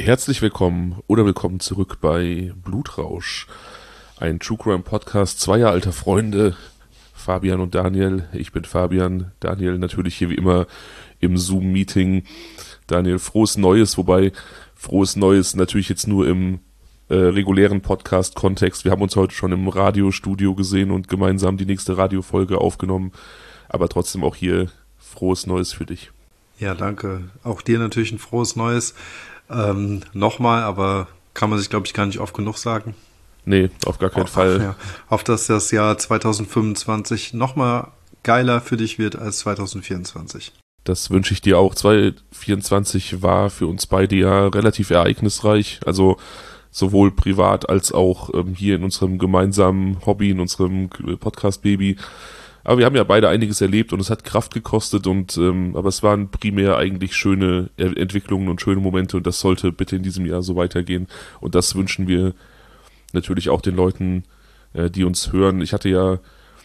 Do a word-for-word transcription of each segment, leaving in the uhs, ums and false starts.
Herzlich willkommen oder willkommen zurück bei Blutrausch, ein True Crime Podcast zweier alter Freunde, Fabian und Daniel. Ich bin Fabian, Daniel natürlich hier wie immer im Zoom-Meeting. Daniel, frohes Neues, wobei frohes Neues natürlich jetzt nur im äh, regulären Podcast-Kontext. Wir haben uns heute schon im Radiostudio gesehen und gemeinsam die nächste Radiofolge aufgenommen, aber trotzdem auch hier frohes Neues für dich. Ja, danke. Auch dir natürlich ein frohes Neues. Ähm, nochmal, aber kann man sich, glaube ich, gar nicht oft genug sagen. Nee, auf gar keinen auf, Fall. Ja, auf dass das Jahr zwanzig fünfundzwanzig nochmal geiler für dich wird als zwanzig vierundzwanzig. Das wünsche ich dir auch. zwanzig vierundzwanzig war für uns beide ja relativ ereignisreich, also sowohl privat als auch ähm, hier in unserem gemeinsamen Hobby, in unserem Podcast-Baby. Aber wir haben ja beide einiges erlebt und es hat Kraft gekostet und ähm, aber es waren primär eigentlich schöne er- Entwicklungen und schöne Momente und das sollte bitte in diesem Jahr so weitergehen und das wünschen wir natürlich auch den Leuten, äh, die uns hören. Ich hatte ja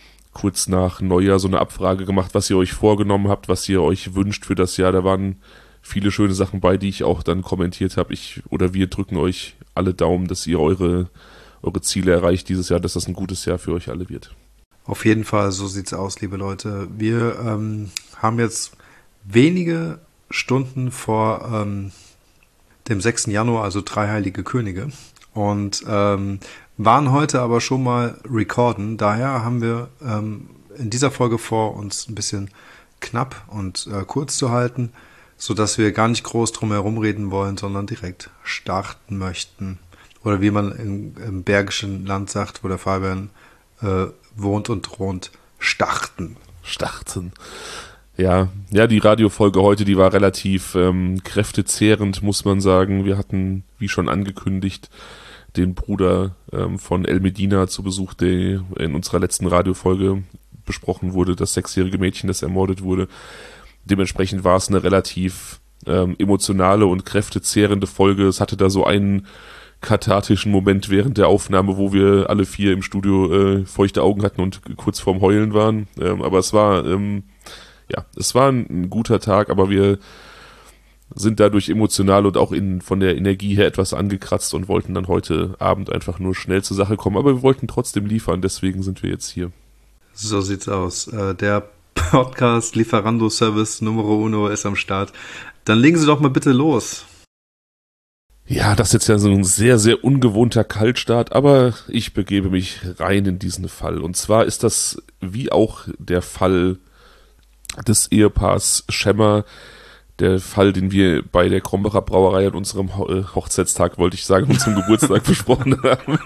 kurz nach Neujahr so eine Abfrage gemacht, was ihr euch vorgenommen habt, was ihr euch wünscht für das Jahr. Da waren viele schöne Sachen bei, die ich auch dann kommentiert habe. Ich oder wir drücken euch alle Daumen, dass ihr eure eure Ziele erreicht dieses Jahr, dass das ein gutes Jahr für euch alle wird. Auf jeden Fall, so sieht's aus, liebe Leute. Wir ähm, haben jetzt wenige Stunden vor ähm, dem sechsten Januar, also drei heilige Könige, und ähm, waren heute aber schon mal recorden. Daher haben wir ähm, in dieser Folge vor, uns ein bisschen knapp und äh, kurz zu halten, sodass wir gar nicht groß drum herum reden wollen, sondern direkt starten möchten. Oder wie man im, im Bergischen Land sagt, wo der Fabian äh, wohnt und thront, starten. Starten. Ja, ja, die Radiofolge heute, die war relativ ähm, kräftezehrend, muss man sagen. Wir hatten, wie schon angekündigt, den Bruder ähm, von El Medina zu Besuch, der in unserer letzten Radiofolge besprochen wurde, das sechsjährige Mädchen, das ermordet wurde. Dementsprechend war es eine relativ ähm, emotionale und kräftezehrende Folge. Es hatte da so einen kathartischen Moment während der Aufnahme, wo wir alle vier im Studio äh, feuchte Augen hatten und kurz vorm Heulen waren. Ähm, aber es war, ähm, ja, es war ein, ein guter Tag, aber wir sind dadurch emotional und auch in, von der Energie her etwas angekratzt und wollten dann heute Abend einfach nur schnell zur Sache kommen. Aber wir wollten trotzdem liefern, deswegen sind wir jetzt hier. So sieht's aus. Äh, der Podcast Lieferando Service Numero Uno ist am Start. Dann legen Sie doch mal bitte los. Ja, das ist jetzt ja so ein sehr, sehr ungewohnter Kaltstart, aber ich begebe mich rein in diesen Fall. Und zwar ist das, wie auch der Fall des Ehepaars Schemmer, der Fall, den wir bei der Krombacher Brauerei an unserem Ho- Hochzeitstag, wollte ich sagen, unserem Geburtstag besprochen haben.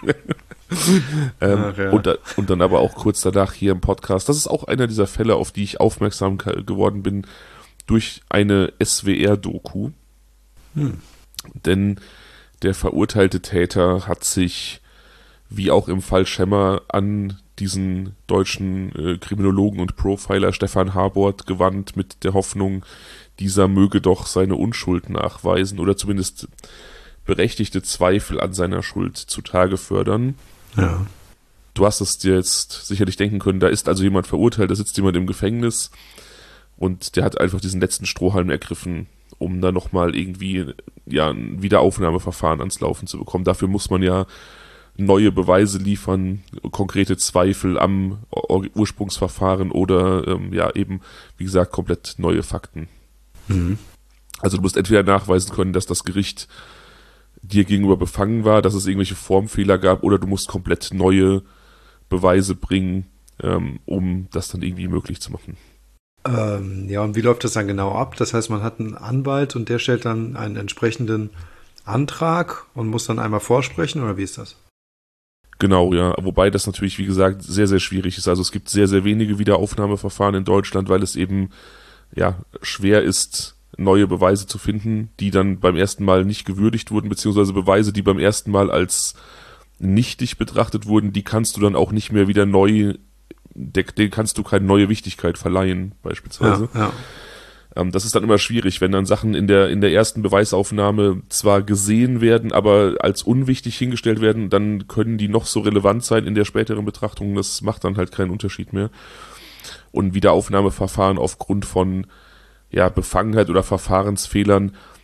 ähm, Ach, ja. und, da, und dann aber auch kurz danach hier im Podcast. Das ist auch einer dieser Fälle, auf die ich aufmerksam ka- geworden bin durch eine S W R-Doku. Hm. Denn der verurteilte Täter hat sich, wie auch im Fall Schemmer, an diesen deutschen äh, Kriminologen und Profiler Stefan Harbort gewandt mit der Hoffnung, dieser möge doch seine Unschuld nachweisen oder zumindest berechtigte Zweifel an seiner Schuld zutage fördern. Ja. Du hast es dir jetzt sicherlich denken können, da ist also jemand verurteilt, da sitzt jemand im Gefängnis und der hat einfach diesen letzten Strohhalm ergriffen, um da nochmal irgendwie ja, ein Wiederaufnahmeverfahren ans Laufen zu bekommen. Dafür muss man ja neue Beweise liefern, konkrete Zweifel am Ursprungsverfahren oder ähm, ja eben, wie gesagt, komplett neue Fakten. Mhm. Also du musst entweder nachweisen können, dass das Gericht dir gegenüber befangen war, dass es irgendwelche Formfehler gab, oder du musst komplett neue Beweise bringen, ähm, um das dann irgendwie möglich zu machen. Ähm, ja, und wie läuft das dann genau ab? Das heißt, man hat einen Anwalt und der stellt dann einen entsprechenden Antrag und muss dann einmal vorsprechen, oder wie ist das? Genau, ja. Wobei das natürlich, wie gesagt, sehr, sehr schwierig ist. Also es gibt sehr, sehr wenige Wiederaufnahmeverfahren in Deutschland, weil es eben ja schwer ist, neue Beweise zu finden, die dann beim ersten Mal nicht gewürdigt wurden, beziehungsweise Beweise, die beim ersten Mal als nichtig betrachtet wurden, die kannst du dann auch nicht mehr wieder neu, denen kannst du keine neue Wichtigkeit verleihen, beispielsweise. Ja, ja. Ähm, das ist dann immer schwierig, wenn dann Sachen in der in der ersten Beweisaufnahme zwar gesehen werden, aber als unwichtig hingestellt werden, dann können die noch so relevant sein in der späteren Betrachtung, das macht dann halt keinen Unterschied mehr. Und Wiederaufnahmeverfahren aufgrund von ja, Befangenheit oder Verfahrensfehlern,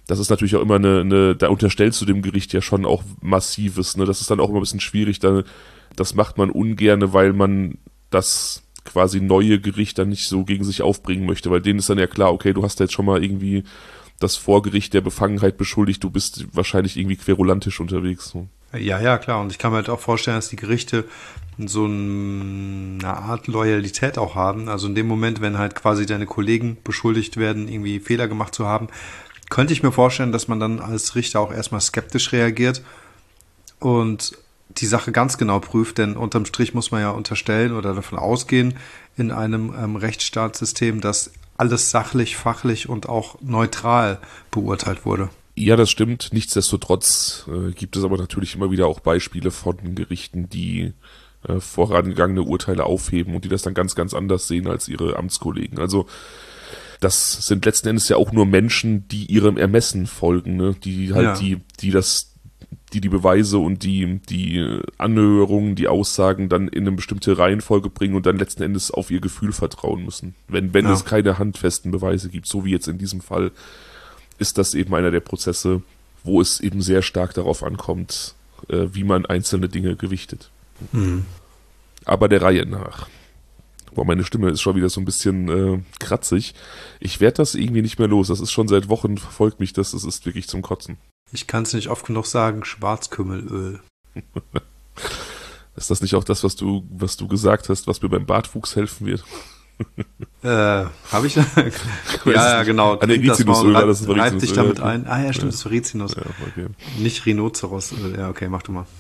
das ist natürlich auch immer eine, eine, da unterstellst du dem Gericht ja schon auch Massives, ne? Das ist dann auch immer ein bisschen schwierig, da, das macht man ungerne, weil man das quasi neue Gericht dann nicht so gegen sich aufbringen möchte, weil denen ist dann ja klar, okay, du hast ja jetzt schon mal irgendwie das Vorgericht der Befangenheit beschuldigt, du bist wahrscheinlich irgendwie querulantisch unterwegs. So. Ja, ja, klar. Und ich kann mir halt auch vorstellen, dass die Gerichte so eine Art Loyalität auch haben. Also in dem Moment, wenn halt quasi deine Kollegen beschuldigt werden, irgendwie Fehler gemacht zu haben, könnte ich mir vorstellen, dass man dann als Richter auch erstmal skeptisch reagiert und die Sache ganz genau prüft, denn unterm Strich muss man ja unterstellen oder davon ausgehen in einem ähm, Rechtsstaatssystem, dass alles sachlich, fachlich und auch neutral beurteilt wurde. Ja, das stimmt. Nichtsdestotrotz äh, gibt es aber natürlich immer wieder auch Beispiele von Gerichten, die äh, vorangegangene Urteile aufheben und die das dann ganz, ganz anders sehen als ihre Amtskollegen. Also das sind letzten Endes ja auch nur Menschen, die ihrem Ermessen folgen, ne? Die halt Ja. die, die das, die die Beweise und die die Anhörungen, die Aussagen dann in eine bestimmte Reihenfolge bringen und dann letzten Endes auf ihr Gefühl vertrauen müssen. Wenn wenn Ja. es keine handfesten Beweise gibt, so wie jetzt in diesem Fall, ist das eben einer der Prozesse, wo es eben sehr stark darauf ankommt, äh, wie man einzelne Dinge gewichtet. Mhm. Aber der Reihe nach. Boah, meine Stimme ist schon wieder so ein bisschen äh, kratzig. Ich werde das irgendwie nicht mehr los. Das ist schon seit Wochen, verfolgt mich das. Das ist wirklich zum Kotzen. Ich kann es nicht oft genug sagen, Schwarzkümmelöl. Ist das nicht auch das, was du, was du gesagt hast, was mir beim Bartwuchs helfen wird? Äh, habe ich? ja, ja, genau. Ah, nee, Trink das mal Rizinusöl und war reib, das, das war reib dich Rizinusöl. damit ein. Ah ja, stimmt, das war Rizinus. Ja, okay. Nicht Rhinocerosöl. Ja, okay, mach du mal.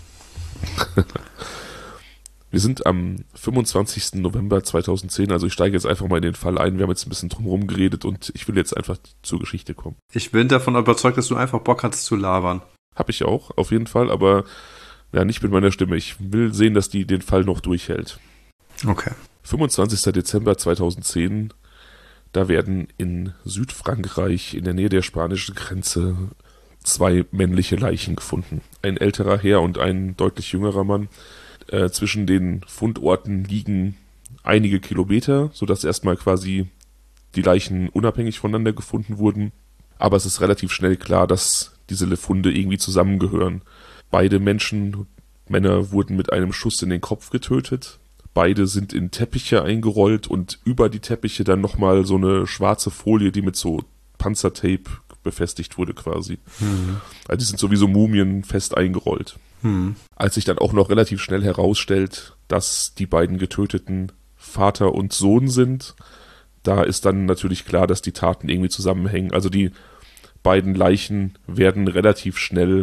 Wir sind am fünfundzwanzigsten November zweitausendzehn, also ich steige jetzt einfach mal in den Fall ein. Wir haben jetzt ein bisschen drumherum geredet und ich will jetzt einfach zur Geschichte kommen. Ich bin davon überzeugt, dass du einfach Bock hattest zu labern. Hab ich auch, auf jeden Fall, aber ja, nicht mit meiner Stimme. Ich will sehen, dass die den Fall noch durchhält. Okay. fünfundzwanzigsten Dezember zweitausendzehn, da werden in Südfrankreich in der Nähe der spanischen Grenze zwei männliche Leichen gefunden. Ein älterer Herr und ein deutlich jüngerer Mann. Äh, zwischen den Fundorten liegen einige Kilometer, sodass erstmal quasi die Leichen unabhängig voneinander gefunden wurden. Aber es ist relativ schnell klar, dass diese Funde irgendwie zusammengehören. Beide Menschen, Männer, wurden mit einem Schuss in den Kopf getötet. Beide sind in Teppiche eingerollt und über die Teppiche dann nochmal so eine schwarze Folie, die mit so Panzertape befestigt wurde quasi. Mhm. Also die sind sowieso Mumien fest eingerollt. Mhm. Als sich dann auch noch relativ schnell herausstellt, dass die beiden Getöteten Vater und Sohn sind, da ist dann natürlich klar, dass die Taten irgendwie zusammenhängen. Also die beiden Leichen werden relativ schnell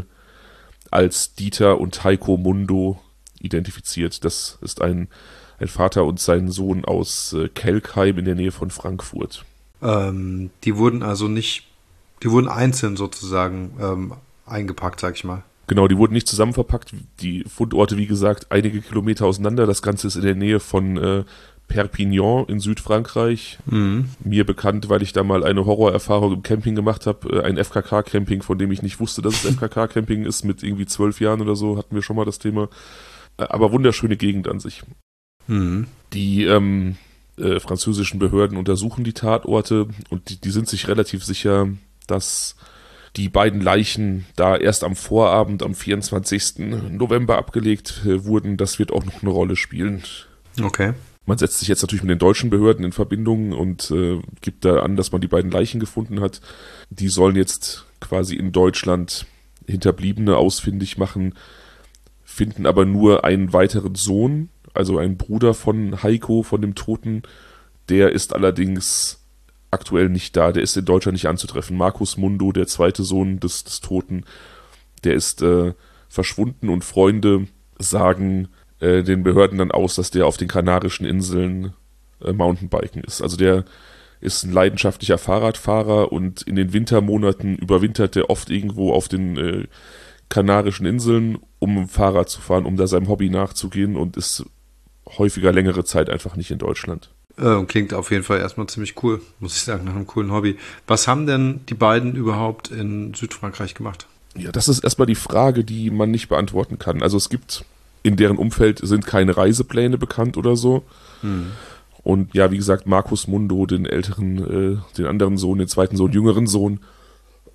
als Dieter und Heiko Mundo identifiziert. Das ist ein, ein Vater und sein Sohn aus äh, Kelkheim in der Nähe von Frankfurt. Ähm, die wurden also nicht, die wurden einzeln sozusagen ähm, eingepackt, sag ich mal. Genau, die wurden nicht zusammen verpackt. Die Fundorte, wie gesagt, einige Kilometer auseinander. Das Ganze ist in der Nähe von äh, Perpignan in Südfrankreich. Mhm. Mir bekannt, weil ich da mal eine Horrorerfahrung im Camping gemacht habe. Ein F K K-Camping, von dem ich nicht wusste, dass es F K K-Camping ist. Mit irgendwie zwölf Jahren oder so hatten wir schon mal das Thema. Aber wunderschöne Gegend an sich. Mhm. Die ähm, äh, französischen Behörden untersuchen die Tatorte und die, die sind sich relativ sicher, dass die beiden Leichen da erst am Vorabend, am vierundzwanzigsten November abgelegt äh, wurden. Das wird auch noch eine Rolle spielen. Okay. Man setzt sich jetzt natürlich mit den deutschen Behörden in Verbindung und äh, gibt da an, dass man die beiden Leichen gefunden hat. Die sollen jetzt quasi in Deutschland Hinterbliebene ausfindig machen, finden aber nur einen weiteren Sohn, also einen Bruder von Heiko, von dem Toten. Der ist allerdings aktuell nicht da, der ist in Deutschland nicht anzutreffen. Markus Mundo, der zweite Sohn des, des Toten, der ist äh, verschwunden und Freunde sagen äh, den Behörden dann aus, dass der auf den Kanarischen Inseln äh, Mountainbiken ist. Also der ist ein leidenschaftlicher Fahrradfahrer und in den Wintermonaten überwintert der oft irgendwo auf den äh, Kanarischen Inseln, um Fahrrad zu fahren, um da seinem Hobby nachzugehen und ist häufiger längere Zeit einfach nicht in Deutschland. Äh, klingt auf jeden Fall erstmal ziemlich cool, muss ich sagen, nach einem coolen Hobby. Was haben denn die beiden überhaupt in Südfrankreich gemacht? Ja, das ist erstmal die Frage, die man nicht beantworten kann. Also es gibt, in deren Umfeld sind keine Reisepläne bekannt oder so. Hm. Und ja, wie gesagt, Markus Mundo, den älteren, äh, den anderen Sohn, den zweiten Sohn, jüngeren Sohn,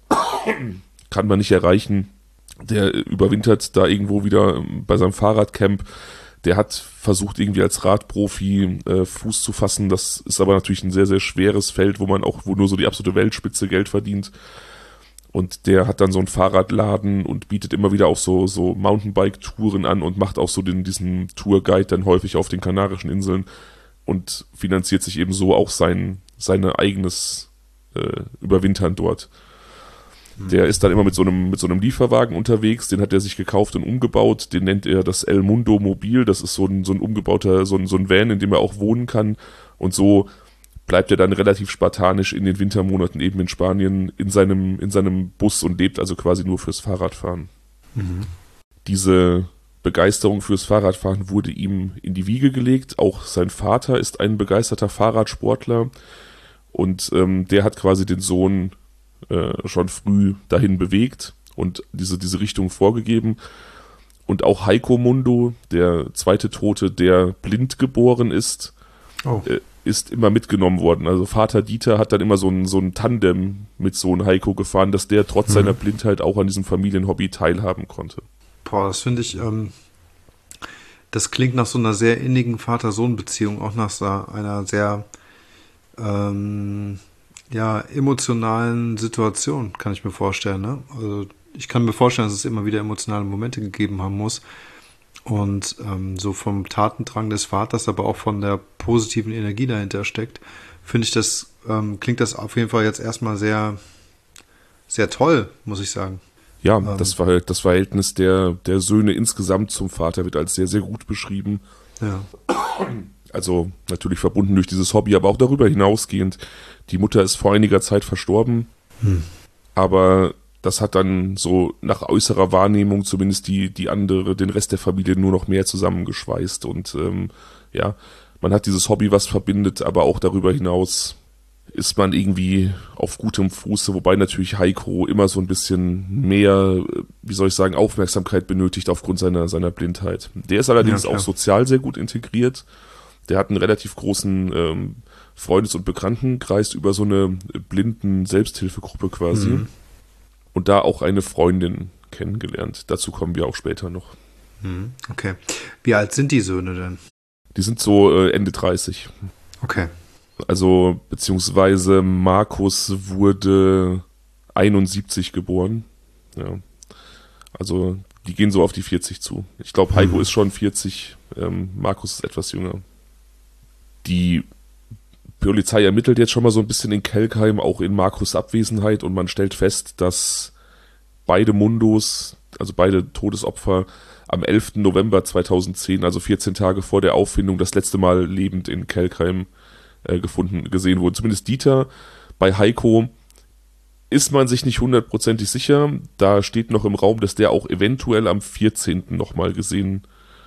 kann man nicht erreichen. Der überwintert da irgendwo wieder bei seinem Fahrradcamp. Der hat versucht, irgendwie als Radprofi äh, Fuß zu fassen. Das ist aber natürlich ein sehr, sehr schweres Feld, wo man auch, wo nur so die absolute Weltspitze Geld verdient. Und der hat dann so einen Fahrradladen und bietet immer wieder auch so, so Mountainbike-Touren an und macht auch so den, diesen Tourguide dann häufig auf den Kanarischen Inseln und finanziert sich eben so auch sein, sein eigenes äh, Überwintern dort. Der ist dann immer mit so einem mit so einem Lieferwagen unterwegs, den hat er sich gekauft und umgebaut, den nennt er das El Mundo Mobil, das ist so ein, so ein umgebauter, so ein, so ein Van, in dem er auch wohnen kann, und so bleibt er dann relativ spartanisch in den Wintermonaten eben in Spanien in seinem, in seinem Bus und lebt also quasi nur fürs Fahrradfahren. Mhm. Diese Begeisterung fürs Fahrradfahren wurde ihm in die Wiege gelegt, auch sein Vater ist ein begeisterter Fahrradsportler und ähm, der hat quasi den Sohn Äh, schon früh dahin bewegt und diese, diese Richtung vorgegeben. Und auch Heiko Mundo, der zweite Tote, der blind geboren ist, oh. äh, ist immer mitgenommen worden. Also Vater Dieter hat dann immer so ein, so ein Tandem mit Sohn Heiko gefahren, dass der trotz hm. seiner Blindheit auch an diesem Familienhobby teilhaben konnte. Boah, das finde ich, ähm, das klingt nach so einer sehr innigen Vater-Sohn-Beziehung, auch nach so einer sehr ähm, ja, emotionalen Situation, kann ich mir vorstellen. Ne? Also ich kann mir vorstellen, dass es immer wieder emotionale Momente gegeben haben muss. Und ähm, so vom Tatendrang des Vaters, aber auch von der positiven Energie dahinter steckt, finde ich das, ähm, klingt das auf jeden Fall jetzt erstmal sehr, sehr toll, muss ich sagen. Ja, ähm, das, war, das Verhältnis der, der Söhne insgesamt zum Vater wird als sehr, sehr gut beschrieben. Ja. Also natürlich verbunden durch dieses Hobby, aber auch darüber hinausgehend. Die Mutter ist vor einiger Zeit verstorben, hm. aber das hat dann so nach äußerer Wahrnehmung zumindest die, die andere, den Rest der Familie nur noch mehr zusammengeschweißt. Und ähm, ja, man hat dieses Hobby, was verbindet, aber auch darüber hinaus ist man irgendwie auf gutem Fuße, wobei natürlich Heiko immer so ein bisschen mehr, wie soll ich sagen, Aufmerksamkeit benötigt aufgrund seiner, seiner Blindheit. Der ist allerdings ja, auch sozial sehr gut integriert. Der hat einen relativ großen ähm, Freundes- und Bekanntenkreis über so eine blinden Selbsthilfegruppe quasi. Mhm. Und da auch eine Freundin kennengelernt. Dazu kommen wir auch später noch. Mhm. Okay. Wie alt sind die Söhne denn? Die sind so äh, Ende dreißig. Okay. Also, beziehungsweise Markus wurde einundsiebzig geboren. Ja. Also, die gehen so auf die vierzig zu. Ich glaube, Heiko mhm. ist schon vierzig, ähm, Markus ist etwas jünger. Die Polizei ermittelt jetzt schon mal so ein bisschen in Kelkheim, auch in Markus' Abwesenheit, und man stellt fest, dass beide Mundos, also beide Todesopfer, am elften November zweitausendzehn, also vierzehn Tage vor der Auffindung, das letzte Mal lebend in Kelkheim äh, gefunden, gesehen wurden. Zumindest Dieter. Bei Heiko ist man sich nicht hundertprozentig sicher. Da steht noch im Raum, dass der auch eventuell am vierzehnten nochmal gesehen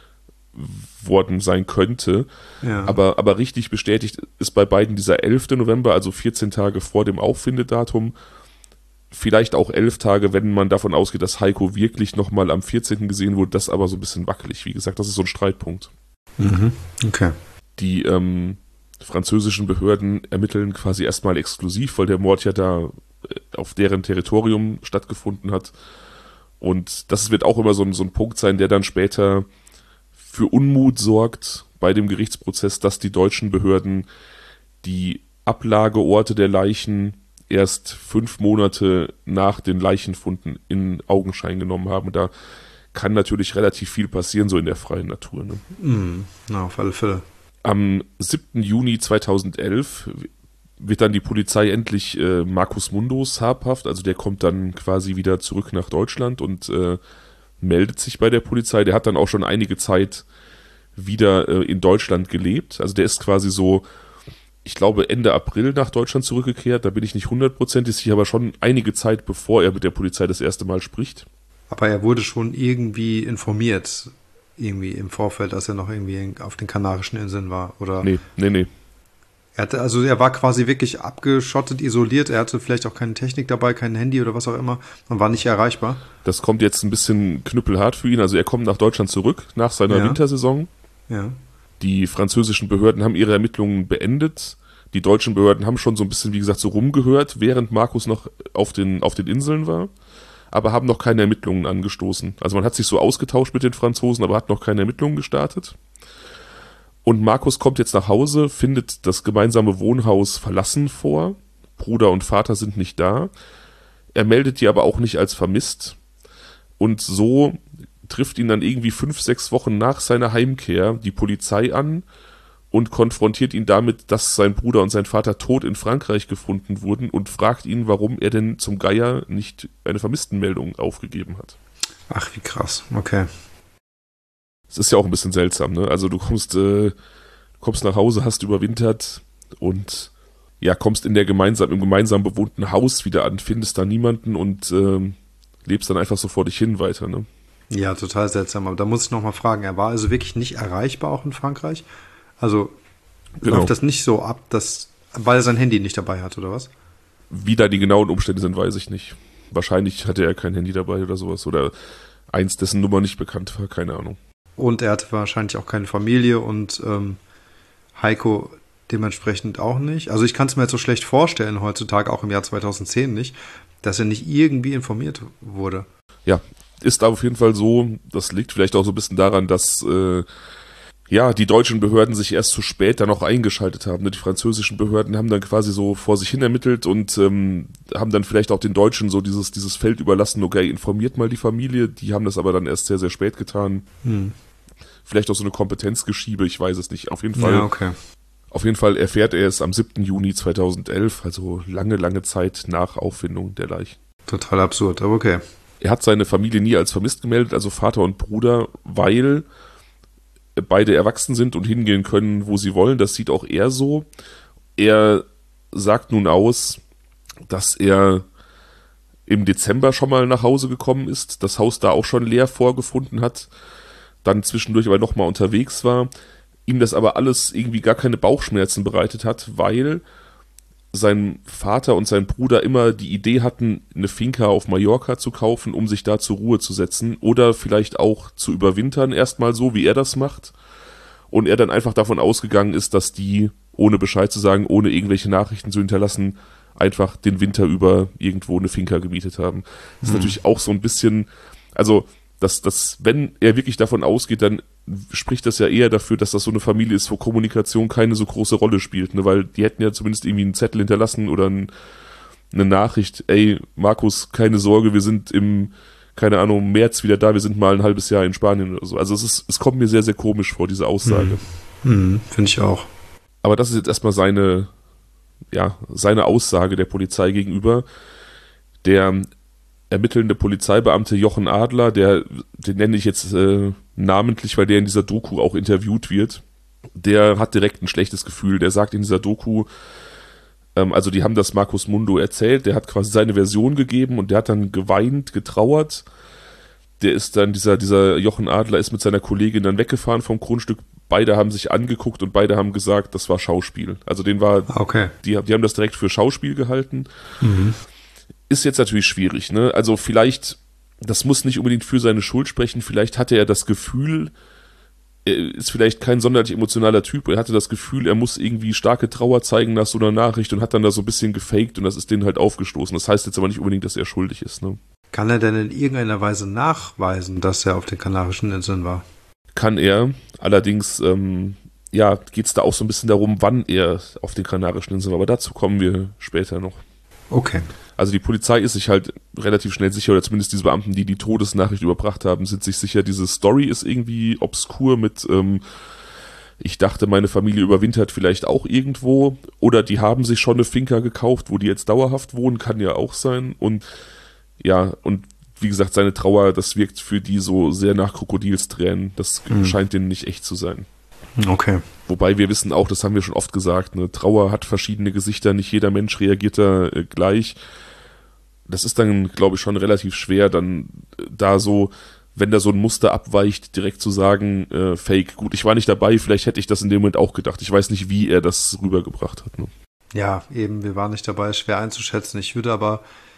worden sein könnte. Ja. Aber, aber richtig bestätigt ist bei beiden dieser elfte November, also vierzehn Tage vor dem Auffindedatum. Vielleicht auch elf Tage, wenn man davon ausgeht, dass Heiko wirklich nochmal am vierzehnten gesehen wurde. Das aber so ein bisschen wackelig. Wie gesagt, das ist so ein Streitpunkt. Mhm. Okay. Die ähm, französischen Behörden ermitteln quasi erstmal exklusiv, weil der Mord ja da auf deren Territorium stattgefunden hat. Und das wird auch immer so ein, so ein Punkt sein, der dann später für Unmut sorgt bei dem Gerichtsprozess, dass die deutschen Behörden die Ablageorte der Leichen erst fünf Monate nach den Leichenfunden in Augenschein genommen haben. Und da kann natürlich relativ viel passieren, so in der freien Natur. Ne? Mm, na, auf alle Fälle. Am siebten Juni zweitausendelf wird dann die Polizei endlich äh, Markus Mundos habhaft. Also der kommt dann quasi wieder zurück nach Deutschland und äh, meldet sich bei der Polizei. Der hat dann auch schon einige Zeit wieder äh, in Deutschland gelebt. Also der ist quasi so, ich glaube, Ende April nach Deutschland zurückgekehrt. Da bin ich nicht hundertprozentig sicher, aber schon einige Zeit, bevor er mit der Polizei das erste Mal spricht. Aber er wurde schon irgendwie informiert, irgendwie im Vorfeld, als er noch irgendwie auf den Kanarischen Inseln war, oder? Nee, nee, nee. Er hatte, also er war quasi wirklich abgeschottet, isoliert. Er hatte vielleicht auch keine Technik dabei, kein Handy oder was auch immer und war nicht erreichbar. Das kommt jetzt ein bisschen knüppelhart für ihn. Also er kommt nach Deutschland zurück nach seiner ja. Wintersaison. Ja. Die französischen Behörden haben ihre Ermittlungen beendet. Die deutschen Behörden haben schon so ein bisschen, wie gesagt, so rumgehört, während Markus noch auf den, auf den Inseln war, aber haben noch keine Ermittlungen angestoßen. Also man hat sich so ausgetauscht mit den Franzosen, aber hat noch keine Ermittlungen gestartet. Und Markus kommt jetzt nach Hause, findet das gemeinsame Wohnhaus verlassen vor. Bruder und Vater sind nicht da. Er meldet die aber auch nicht als vermisst. Und so trifft ihn dann irgendwie fünf, sechs Wochen nach seiner Heimkehr die Polizei an und konfrontiert ihn damit, dass sein Bruder und sein Vater tot in Frankreich gefunden wurden und fragt ihn, warum er denn zum Geier nicht eine Vermisstenmeldung aufgegeben hat. Ach, wie krass. Okay. Es ist ja auch ein bisschen seltsam, ne? Also du kommst, äh, kommst nach Hause, hast überwintert und ja, kommst in der gemeinsam, im gemeinsam bewohnten Haus wieder an, findest da niemanden und ähm, lebst dann einfach so vor dich hin weiter, ne? Ja, total seltsam. Aber da muss ich nochmal fragen, er war also wirklich nicht erreichbar auch in Frankreich? Also genau. Läuft das nicht so ab, dass, weil er sein Handy nicht dabei hat, oder was? Wie da die genauen Umstände sind, weiß ich nicht. Wahrscheinlich hatte er kein Handy dabei oder sowas. Oder eins, dessen Nummer nicht bekannt war, keine Ahnung. Und er hatte wahrscheinlich auch keine Familie und ähm, Heiko dementsprechend auch nicht. Also ich kann es mir jetzt so schlecht vorstellen, heutzutage auch im Jahr zweitausendzehn nicht, dass er nicht irgendwie informiert wurde. Ja, ist auf jeden Fall so. Das liegt vielleicht auch so ein bisschen daran, dass äh, ja die deutschen Behörden sich erst zu spät dann auch eingeschaltet haben. Die französischen Behörden haben dann quasi so vor sich hin ermittelt und ähm, haben dann vielleicht auch den Deutschen so dieses, dieses Feld überlassen, okay, informiert mal die Familie. Die haben das aber dann erst sehr, sehr spät getan. Hm. Vielleicht auch so eine Kompetenzgeschiebe, ich weiß es nicht. Auf jeden Fall. Ja, okay. Auf jeden Fall erfährt er es am siebten Juni zweitausendelf, also lange, lange Zeit nach Auffindung der Leichen. Total absurd, aber okay. Er hat seine Familie nie als vermisst gemeldet, also Vater und Bruder, weil beide erwachsen sind und hingehen können, wo sie wollen. Das sieht auch er so. Er sagt nun aus, dass er im Dezember schon mal nach Hause gekommen ist, das Haus da auch schon leer vorgefunden hat, dann zwischendurch aber nochmal unterwegs war, ihm das aber alles irgendwie gar keine Bauchschmerzen bereitet hat, weil sein Vater und sein Bruder immer die Idee hatten, eine Finca auf Mallorca zu kaufen, um sich da zur Ruhe zu setzen oder vielleicht auch zu überwintern, erstmal so, wie er das macht. Und er dann einfach davon ausgegangen ist, dass die, ohne Bescheid zu sagen, ohne irgendwelche Nachrichten zu hinterlassen, einfach den Winter über irgendwo eine Finca gemietet haben. Das ist mhm. natürlich auch so ein bisschen, also dass, dass, wenn er wirklich davon ausgeht, dann spricht das ja eher dafür, dass das so eine Familie ist, wo Kommunikation keine so große Rolle spielt, ne? Weil die hätten ja zumindest irgendwie einen Zettel hinterlassen oder ein, eine Nachricht, ey, Markus, keine Sorge, wir sind im, keine Ahnung, März wieder da, wir sind mal ein halbes Jahr in Spanien oder so. Also es ist, es kommt mir sehr, sehr komisch vor, diese Aussage. Mhm. Mhm, finde ich auch. Aber das ist jetzt erstmal seine, ja, seine Aussage der Polizei gegenüber. Der ermittelnde Polizeibeamte Jochen Adler, der, den nenne ich jetzt äh, namentlich, weil der in dieser Doku auch interviewt wird, der hat direkt ein schlechtes Gefühl. Der sagt in dieser Doku, ähm, also die haben das Markus Mundo erzählt, der hat quasi seine Version gegeben und der hat dann geweint, getrauert. Der ist dann, dieser, dieser Jochen Adler ist mit seiner Kollegin dann weggefahren vom Grundstück. Beide haben sich angeguckt und beide haben gesagt, das war Schauspiel. Also den war, okay. die, die haben das direkt für Schauspiel gehalten. Mhm. Ist jetzt natürlich schwierig, ne? Also vielleicht, das muss nicht unbedingt für seine Schuld sprechen, vielleicht hatte er das Gefühl, er ist vielleicht kein sonderlich emotionaler Typ, er hatte das Gefühl, er muss irgendwie starke Trauer zeigen nach so einer Nachricht und hat dann da so ein bisschen gefaked und das ist denen halt aufgestoßen. Das heißt jetzt aber nicht unbedingt, dass er schuldig ist, ne? Kann er denn in irgendeiner Weise nachweisen, dass er auf den Kanarischen Inseln war? Kann er, allerdings, ähm, ja, geht es da auch so ein bisschen darum, wann er auf den Kanarischen Inseln war, aber dazu kommen wir später noch. Okay. Also die Polizei ist sich halt relativ schnell sicher, oder zumindest diese Beamten, die die Todesnachricht überbracht haben, sind sich sicher, diese Story ist irgendwie obskur mit, ähm, ich dachte, meine Familie überwintert vielleicht auch irgendwo, oder die haben sich schon eine Finca gekauft, wo die jetzt dauerhaft wohnen, kann ja auch sein. Und ja, und wie gesagt, seine Trauer, das wirkt für die so sehr nach Krokodilstränen. Das mhm. scheint denen nicht echt zu sein. Okay. Wobei wir wissen auch, das haben wir schon oft gesagt, ne, Trauer hat verschiedene Gesichter, nicht jeder Mensch reagiert da äh, gleich. Das ist dann, glaube ich, schon relativ schwer, dann äh, da so, wenn da so ein Muster abweicht, direkt zu sagen, äh, Fake. Gut, ich war nicht dabei, vielleicht hätte ich das in dem Moment auch gedacht. Ich weiß nicht, wie er das rübergebracht hat. Ne? Ja, eben, wir waren nicht dabei, schwer einzuschätzen. Ich würde aber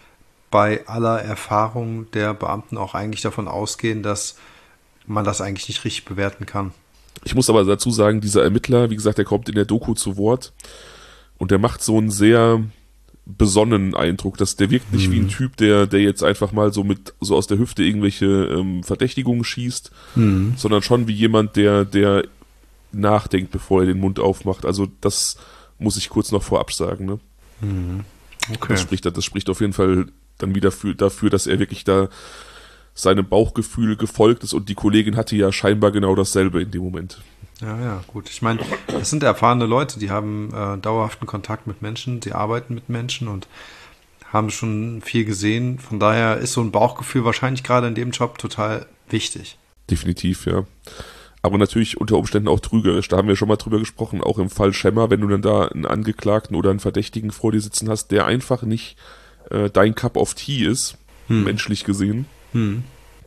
bei aller Erfahrung der Beamten auch eigentlich davon ausgehen, dass man das eigentlich nicht richtig bewerten kann. Ich muss aber dazu sagen, dieser Ermittler, wie gesagt, der kommt in der Doku zu Wort Und der macht so einen sehr besonnenen Eindruck, dass der wirkt nicht mhm. wie ein Typ, der der jetzt einfach mal so mit so aus der Hüfte irgendwelche ähm, Verdächtigungen schießt, mhm. sondern schon wie jemand, der der nachdenkt, bevor er den Mund aufmacht. Also das muss ich kurz noch vorab sagen. Ne? Mhm. Okay. Das spricht, das spricht auf jeden Fall dann wieder für, dafür, dass er wirklich da seinem Bauchgefühl gefolgt ist und die Kollegin hatte ja scheinbar genau dasselbe in dem Moment. Ja, ja, gut. Ich meine, das sind erfahrene Leute, die haben äh, dauerhaften Kontakt mit Menschen, sie arbeiten mit Menschen und haben schon viel gesehen. Von daher ist so ein Bauchgefühl wahrscheinlich gerade in dem Job total wichtig. Definitiv, ja. Aber natürlich unter Umständen auch trügerisch. Da haben wir schon mal drüber gesprochen, auch im Fall Schemmer, wenn du dann da einen Angeklagten oder einen Verdächtigen vor dir sitzen hast, der einfach nicht äh, dein Cup of Tea ist, hm. menschlich gesehen, hm.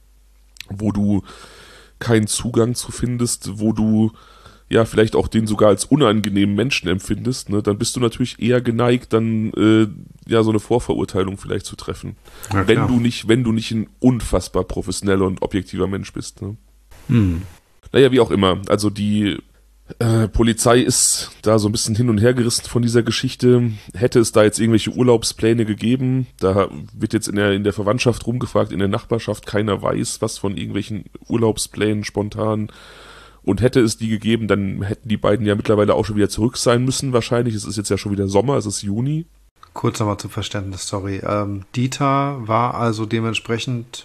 wo du keinen Zugang zu findest, wo du ja vielleicht auch den sogar als unangenehmen Menschen empfindest, ne, dann bist du natürlich eher geneigt, dann äh, ja so eine Vorverurteilung vielleicht zu treffen. Ja, wenn du nicht, wenn du nicht ein unfassbar professioneller und objektiver Mensch bist. Ne? Hm. Naja, wie auch immer. Also die äh, Polizei ist da so ein bisschen hin und her gerissen von dieser Geschichte. Hätte es da jetzt irgendwelche Urlaubspläne gegeben, da wird jetzt in der, in der Verwandtschaft rumgefragt, in der Nachbarschaft, keiner weiß was von irgendwelchen Urlaubsplänen spontan. Und hätte es die gegeben, dann hätten die beiden ja mittlerweile auch schon wieder zurück sein müssen wahrscheinlich. Es ist jetzt ja schon wieder Sommer, es ist Juni. Kurz nochmal zum Verständnis, sorry. Ähm, Dieter war also dementsprechend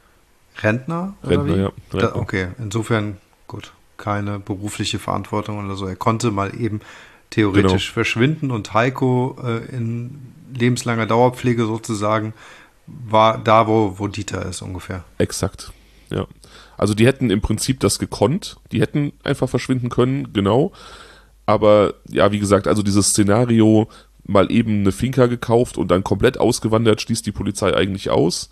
Rentner? Oder Rentner, wie? ja. Rentner. Da, okay, insofern, gut, keine berufliche Verantwortung oder so. Er konnte mal eben theoretisch genau. verschwinden und Heiko äh, in lebenslanger Dauerpflege sozusagen war da, wo, wo Dieter ist ungefähr. Exakt, ja. Also die hätten im Prinzip das gekonnt, die hätten einfach verschwinden können, genau. Aber ja, wie gesagt, also dieses Szenario, mal eben eine Finca gekauft und dann komplett ausgewandert, schließt die Polizei eigentlich aus.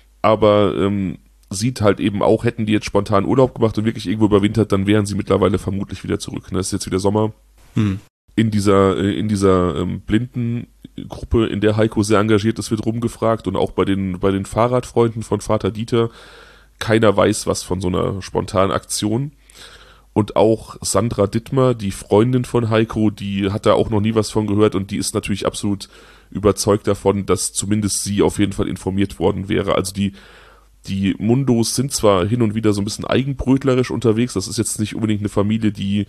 Aber ähm, sieht halt eben auch, hätten die jetzt spontan Urlaub gemacht und wirklich irgendwo überwintert, dann wären sie mittlerweile vermutlich wieder zurück. Es ist jetzt wieder Sommer. Hm. In dieser, in dieser ähm, Blindengruppe, in der Heiko sehr engagiert ist, wird rumgefragt und auch bei den, bei den Fahrradfreunden von Vater Dieter. Keiner weiß was von so einer spontanen Aktion. Und auch Sandra Dittmer, die Freundin von Heiko, die hat da auch noch nie was von gehört und die ist natürlich absolut überzeugt davon, dass zumindest sie auf jeden Fall informiert worden wäre. Also die, die Mundos sind zwar hin und wieder so ein bisschen eigenbrötlerisch unterwegs, das ist jetzt nicht unbedingt eine Familie, die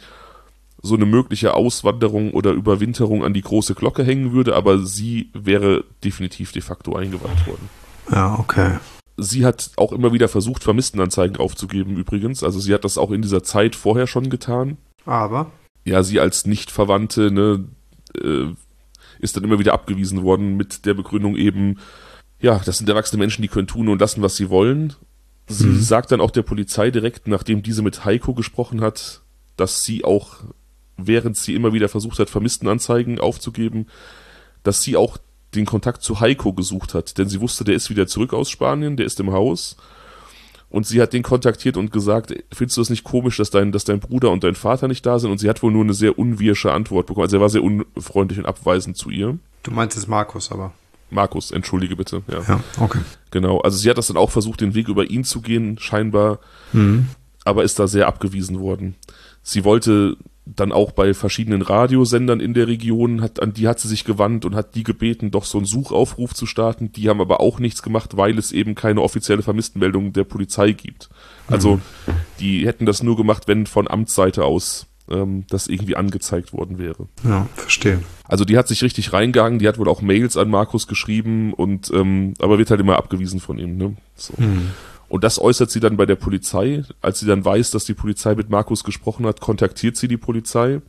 so eine mögliche Auswanderung oder Überwinterung an die große Glocke hängen würde, aber sie wäre definitiv de facto eingeweiht worden. Ja, okay. Sie hat auch immer wieder versucht, Vermisstenanzeigen aufzugeben übrigens. Also sie hat das auch in dieser Zeit vorher schon getan. Aber? Ja, sie als Nicht-Verwandte, ne, äh, ist dann immer wieder abgewiesen worden mit der Begründung eben, ja, das sind erwachsene Menschen, die können tun und lassen, was sie wollen. Sie mhm. sagt dann auch der Polizei direkt, nachdem diese mit Heiko gesprochen hat, dass sie auch, während sie immer wieder versucht hat, Vermisstenanzeigen aufzugeben, dass sie auch den Kontakt zu Heiko gesucht hat, denn sie wusste, der ist wieder zurück aus Spanien, der ist im Haus und sie hat den kontaktiert und gesagt, findest du das nicht komisch, dass dein, dass dein Bruder und dein Vater nicht da sind? Und sie hat wohl nur eine sehr unwirsche Antwort bekommen, also er war sehr unfreundlich und abweisend zu ihr. Du meinst jetzt Markus aber? Markus, entschuldige bitte. Ja, ja, okay. Genau, also sie hat das dann auch versucht, den Weg über ihn zu gehen, scheinbar, mhm. aber ist da sehr abgewiesen worden. Sie wollte dann auch bei verschiedenen Radiosendern in der Region, hat, an die hat sie sich gewandt und hat die gebeten, doch so einen Suchaufruf zu starten. Die haben aber auch nichts gemacht, weil es eben keine offizielle Vermisstenmeldung der Polizei gibt. Also mhm. die hätten das nur gemacht, wenn von Amtsseite aus ähm, das irgendwie angezeigt worden wäre. Ja, verstehe. Also die hat sich richtig reingegangen, die hat wohl auch Mails an Markus geschrieben, und ähm, aber wird halt immer abgewiesen von ihm. Ne? So. Mhm. Und das äußert sie dann bei der Polizei. Als sie dann weiß, dass die Polizei mit Markus gesprochen hat, kontaktiert sie die Polizei.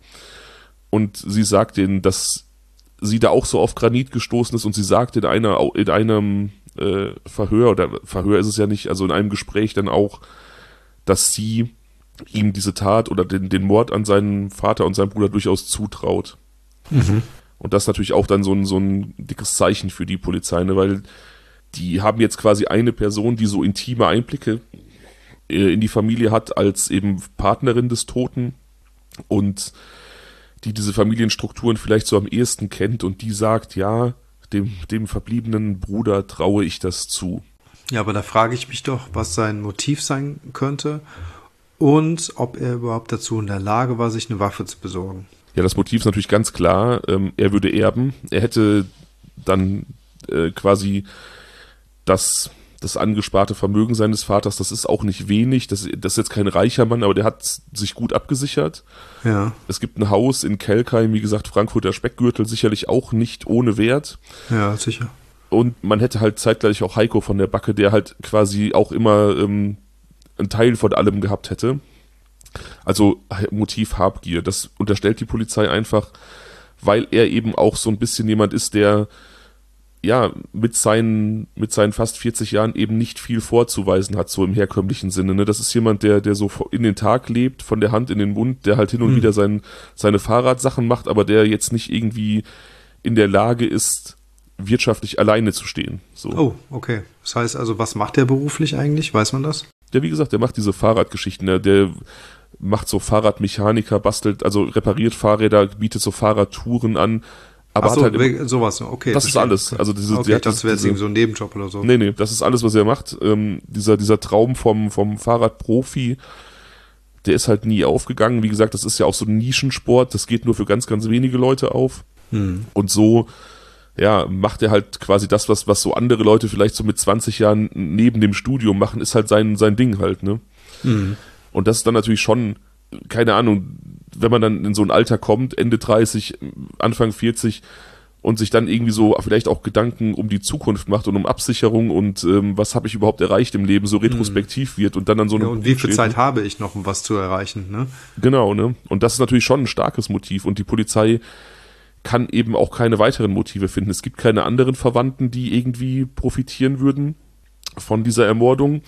Und sie sagt ihnen, dass sie da auch so auf Granit gestoßen ist. Und sie sagt in einer in einem äh, Verhör, oder Verhör ist es ja nicht, also in einem Gespräch dann auch, dass sie ihm diese Tat oder den, den Mord an seinen Vater und seinen Bruder durchaus zutraut. Mhm. Und das ist natürlich auch dann so ein, so ein dickes Zeichen für die Polizei, ne? Weil die haben jetzt quasi eine Person, die so intime Einblicke äh, in die Familie hat, als eben Partnerin des Toten und die diese Familienstrukturen vielleicht so am ehesten kennt, und die sagt, ja, dem, dem verbliebenen Bruder traue ich das zu. Ja, aber da frage ich mich doch, was sein Motiv sein könnte und ob er überhaupt dazu in der Lage war, sich eine Waffe zu besorgen. Ja, das Motiv ist natürlich ganz klar, ähm, er würde erben. Er hätte dann äh, quasi das, das angesparte Vermögen seines Vaters, das ist auch nicht wenig, das, das ist jetzt kein reicher Mann, aber der hat sich gut abgesichert. Ja. Es gibt ein Haus in Kelkheim, wie gesagt, Frankfurter Speckgürtel, sicherlich auch nicht ohne Wert. Ja, sicher. Und man hätte halt zeitgleich auch Heiko von der Backe, der halt quasi auch immer ähm, einen Teil von allem gehabt hätte. Also Motiv Habgier, das unterstellt die Polizei einfach, weil er eben auch so ein bisschen jemand ist, der ja mit seinen mit seinen fast vierzig Jahren eben nicht viel vorzuweisen hat, so im herkömmlichen Sinne. Ne? Das ist jemand, der der so in den Tag lebt, von der Hand in den Mund, der halt hin und hm. wieder sein, seine Fahrradsachen macht, aber der jetzt nicht irgendwie in der Lage ist, wirtschaftlich alleine zu stehen. So. Oh, okay. Das heißt also, was macht der beruflich eigentlich? Weiß man das? Ja, wie gesagt, der macht diese Fahrradgeschichten, der, der macht so Fahrradmechaniker, bastelt, also repariert Fahrräder, bietet so Fahrradtouren an, aber Ach so, hat halt immer, sowas, okay. das verstehe. ist alles. Also diese, okay, hat das wäre jetzt diese, irgendwie so ein Nebenjob oder so. Nee, nee, das ist alles, was er macht. Ähm, dieser, dieser Traum vom, vom Fahrradprofi, der ist halt nie aufgegangen. Wie gesagt, das ist ja auch so ein Nischensport, das geht nur für ganz, ganz wenige Leute auf. Hm. Und so, ja, macht er halt quasi das, was, was so andere Leute vielleicht so mit zwanzig Jahren neben dem Studium machen, ist halt sein, sein Ding halt, ne? Hm. Und das ist dann natürlich schon, keine Ahnung, wenn man dann in so ein Alter kommt, Ende dreißig, Anfang vierzig und sich dann irgendwie so vielleicht auch Gedanken um die Zukunft macht und um Absicherung und ähm, was habe ich überhaupt erreicht im Leben, so retrospektiv wird und dann dann so eine... Ja, und wie viel Zeit habe ich noch, um was zu erreichen, ne? Genau, ne? Und das ist natürlich schon ein starkes Motiv und die Polizei kann eben auch keine weiteren Motive finden. Es gibt keine anderen Verwandten, die irgendwie profitieren würden von dieser Ermordung.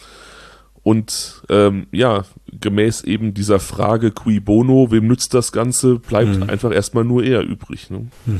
Und ähm, ja, gemäß eben dieser Frage cui bono, wem nützt das Ganze, bleibt mhm. einfach erstmal nur er übrig. Ne? Mhm.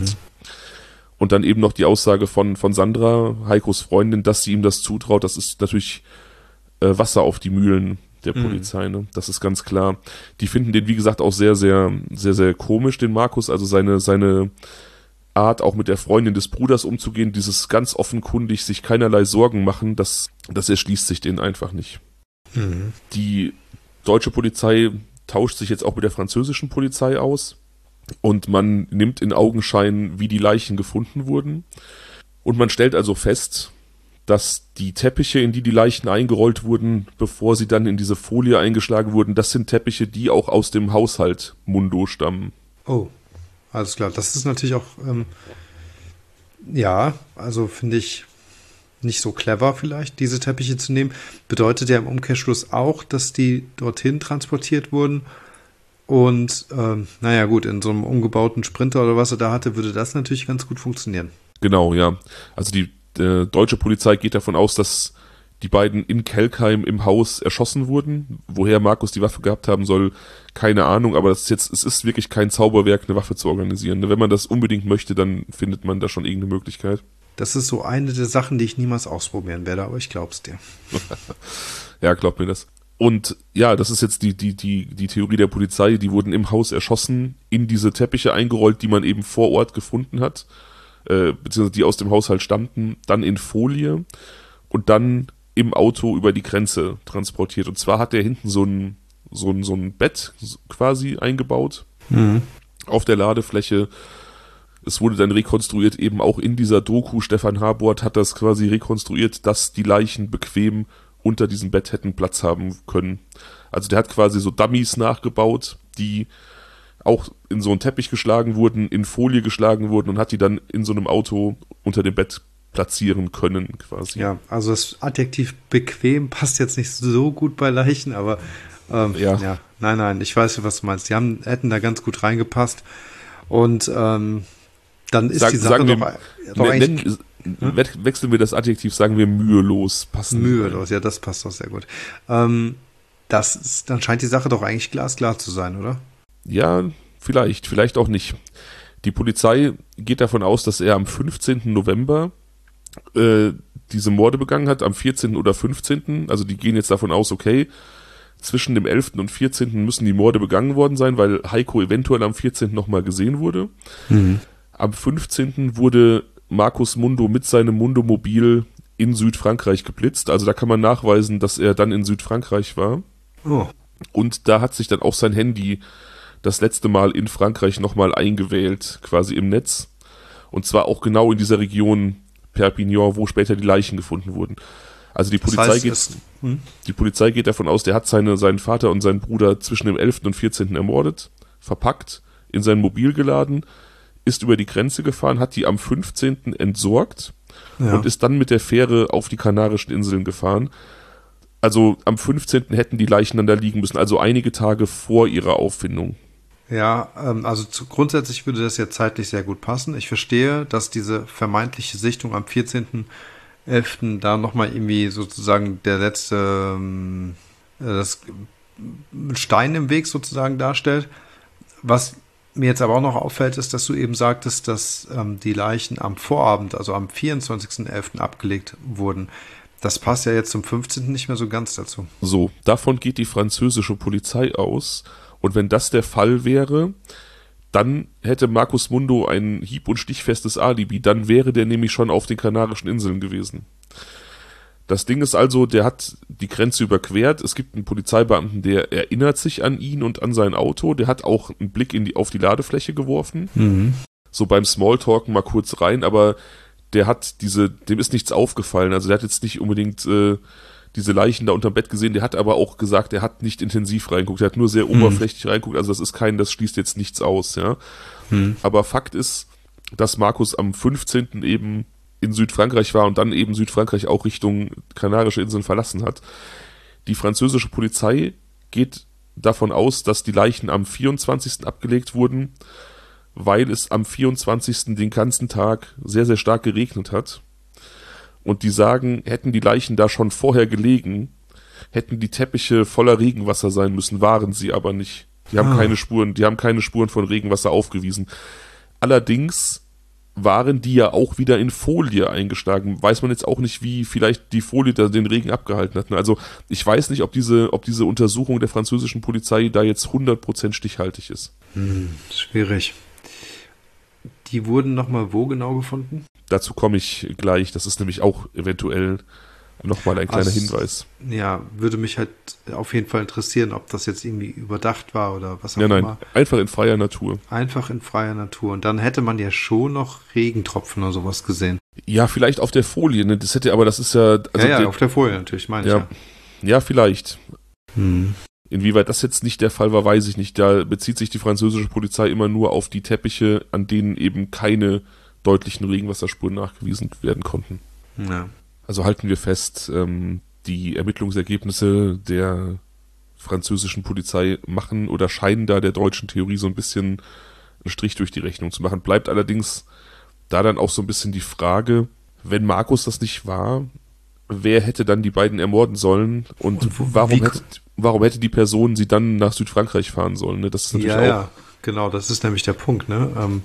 Und dann eben noch die Aussage von, von Sandra, Heikos Freundin, dass sie ihm das zutraut, das ist natürlich äh, Wasser auf die Mühlen der mhm. Polizei, ne? Das ist ganz klar. Die finden den, wie gesagt, auch sehr, sehr, sehr, sehr komisch, den Markus, also seine, seine Art, auch mit der Freundin des Bruders umzugehen, dieses ganz offenkundig sich keinerlei Sorgen machen, das, das erschließt sich denen einfach nicht. Mhm. Die deutsche Polizei tauscht sich jetzt auch mit der französischen Polizei aus und man nimmt in Augenschein, wie die Leichen gefunden wurden. Und man stellt also fest, dass die Teppiche, in die die Leichen eingerollt wurden, bevor sie dann in diese Folie eingeschlagen wurden, das sind Teppiche, die auch aus dem Haushalt Mundo stammen. Oh, alles klar. Das ist natürlich auch, ähm, ja, also finde ich nicht so clever vielleicht, diese Teppiche zu nehmen. Bedeutet ja im Umkehrschluss auch, dass die dorthin transportiert wurden. Und ähm, naja gut, in so einem umgebauten Sprinter oder was er da hatte, würde das natürlich ganz gut funktionieren. Genau, ja. Also die äh, deutsche Polizei geht davon aus, dass die beiden in Kelkheim im Haus erschossen wurden. Woher Markus die Waffe gehabt haben soll, keine Ahnung. Aber das ist jetzt, es ist wirklich kein Zauberwerk, eine Waffe zu organisieren. Wenn man das unbedingt möchte, dann findet man da schon irgendeine Möglichkeit. Das ist so eine der Sachen, die ich niemals ausprobieren werde, aber ich glaub's dir. Ja, glaub mir das. Und ja, das ist jetzt die, die, die, die Theorie der Polizei. Die wurden im Haus erschossen, in diese Teppiche eingerollt, die man eben vor Ort gefunden hat, äh, beziehungsweise die aus dem Haushalt stammten, dann in Folie und dann im Auto über die Grenze transportiert. Und zwar hat der hinten so ein, so ein, so ein Bett quasi eingebaut, mhm. auf der Ladefläche. Es wurde dann rekonstruiert, eben auch in dieser Doku, Stefan Habort hat das quasi rekonstruiert, dass die Leichen bequem unter diesem Bett hätten Platz haben können. Also der hat quasi so Dummies nachgebaut, die auch in so einen Teppich geschlagen wurden, in Folie geschlagen wurden und hat die dann in so einem Auto unter dem Bett platzieren können quasi. Ja, also das Adjektiv bequem passt jetzt nicht so gut bei Leichen, aber ähm, ja. ja, nein, nein, ich weiß, was du meinst. Die haben, hätten da ganz gut reingepasst und ähm, dann ist Sag, die Sache doch, wir, doch eigentlich... Nennen, hm? Wechseln wir das Adjektiv, sagen wir mühelos. Passen mühelos, ja, das passt doch sehr gut. Ähm, das ist, dann scheint die Sache doch eigentlich glasklar zu sein, oder? Ja, vielleicht, vielleicht auch nicht. Die Polizei geht davon aus, dass er am fünfzehnten November äh, diese Morde begangen hat, am vierzehnten oder fünfzehnten Also die gehen jetzt davon aus, okay, zwischen dem elften und vierzehnten müssen die Morde begangen worden sein, weil Heiko eventuell am vierzehnten nochmal gesehen wurde. Mhm. Am fünfzehnten wurde Markus Mundo mit seinem Mundo-Mobil in Südfrankreich geblitzt. Also da kann man nachweisen, dass er dann in Südfrankreich war. Oh. Und da hat sich dann auch sein Handy das letzte Mal in Frankreich nochmal eingewählt, quasi im Netz. Und zwar auch genau in dieser Region Perpignan, wo später die Leichen gefunden wurden. Also die Polizei, das heißt, geht, es, hm? die Polizei geht davon aus, der hat seine, seinen Vater und seinen Bruder zwischen dem elften und vierzehnten ermordet, verpackt, in sein Mobil geladen, ist über die Grenze gefahren, hat die am fünfzehnten entsorgt ja. und ist dann mit der Fähre auf die Kanarischen Inseln gefahren. Also am fünfzehnten hätten die Leichen dann da liegen müssen, also einige Tage vor ihrer Auffindung. Ja, ähm, also zu, grundsätzlich würde das ja zeitlich sehr gut passen. Ich verstehe, dass diese vermeintliche Sichtung am vierzehnten elften da nochmal irgendwie sozusagen der letzte ähm, das Stein im Weg sozusagen darstellt. Was mir jetzt aber auch noch auffällt, ist, dass du eben sagtest, dass ähm, die Leichen am Vorabend, also am vierundzwanzigsten elften abgelegt wurden. Das passt ja jetzt zum fünfzehnten nicht mehr so ganz dazu. So, davon geht die französische Polizei aus. Und wenn das der Fall wäre, dann hätte Marcus Mundo ein hieb- und stichfestes Alibi. Dann wäre der nämlich schon auf den Kanarischen Inseln gewesen. Das Ding ist also, der hat die Grenze überquert. Es gibt einen Polizeibeamten, der erinnert sich an ihn und an sein Auto. Der hat auch einen Blick in die, auf die Ladefläche geworfen. Mhm. So beim Smalltalken mal kurz rein, aber der hat diese, dem ist nichts aufgefallen. Also der hat jetzt nicht unbedingt äh, diese Leichen da unterm Bett gesehen. Der hat aber auch gesagt, er hat nicht intensiv reingeguckt. Er hat nur sehr hm. oberflächlich reingeguckt. Also das ist kein, das schließt jetzt nichts aus, ja. Hm. Aber Fakt ist, dass Markus am fünfzehnten eben in Südfrankreich war und dann eben Südfrankreich auch Richtung Kanarische Inseln verlassen hat. Die französische Polizei geht davon aus, dass die Leichen am vierundzwanzigsten abgelegt wurden, weil es am vierundzwanzigsten den ganzen Tag sehr, sehr stark geregnet hat. Und die sagen, hätten die Leichen da schon vorher gelegen, hätten die Teppiche voller Regenwasser sein müssen, waren sie aber nicht. Die haben ah. keine Spuren, die haben keine Spuren von Regenwasser aufgewiesen. Allerdings waren die ja auch wieder in Folie eingeschlagen. Weiß man jetzt auch nicht, wie vielleicht die Folie da den Regen abgehalten hat. Also ich weiß nicht, ob diese, ob diese Untersuchung der französischen Polizei da jetzt hundert Prozent stichhaltig ist. Hm, schwierig. Die wurden nochmal wo genau gefunden? Dazu komme ich gleich. Das ist nämlich auch eventuell nochmal ein kleiner also, Hinweis. Ja, würde mich halt auf jeden Fall interessieren, ob das jetzt irgendwie überdacht war oder was auch ja, nein, immer. Einfach in freier Natur. Einfach in freier Natur. Und dann hätte man ja schon noch Regentropfen oder sowas gesehen. Ja, vielleicht auf der Folie. Ne? Das hätte, aber das ist ja... Also ja, ja, der, auf der Folie natürlich, meine ja, ich ja. Ja, vielleicht. Hm. Inwieweit das jetzt nicht der Fall war, weiß ich nicht. Da bezieht sich die französische Polizei immer nur auf die Teppiche, an denen eben keine deutlichen Regenwasserspuren nachgewiesen werden konnten. Ja. Also halten wir fest, ähm, die Ermittlungsergebnisse der französischen Polizei machen oder scheinen da der deutschen Theorie so ein bisschen einen Strich durch die Rechnung zu machen. Bleibt allerdings da dann auch so ein bisschen die Frage, wenn Markus das nicht war, wer hätte dann die beiden ermorden sollen und, und wo, warum, hätte, warum hätte die Person sie dann nach Südfrankreich fahren sollen? Ne? Das ist natürlich ja, auch ja, genau, das ist nämlich der Punkt, ne? Ähm,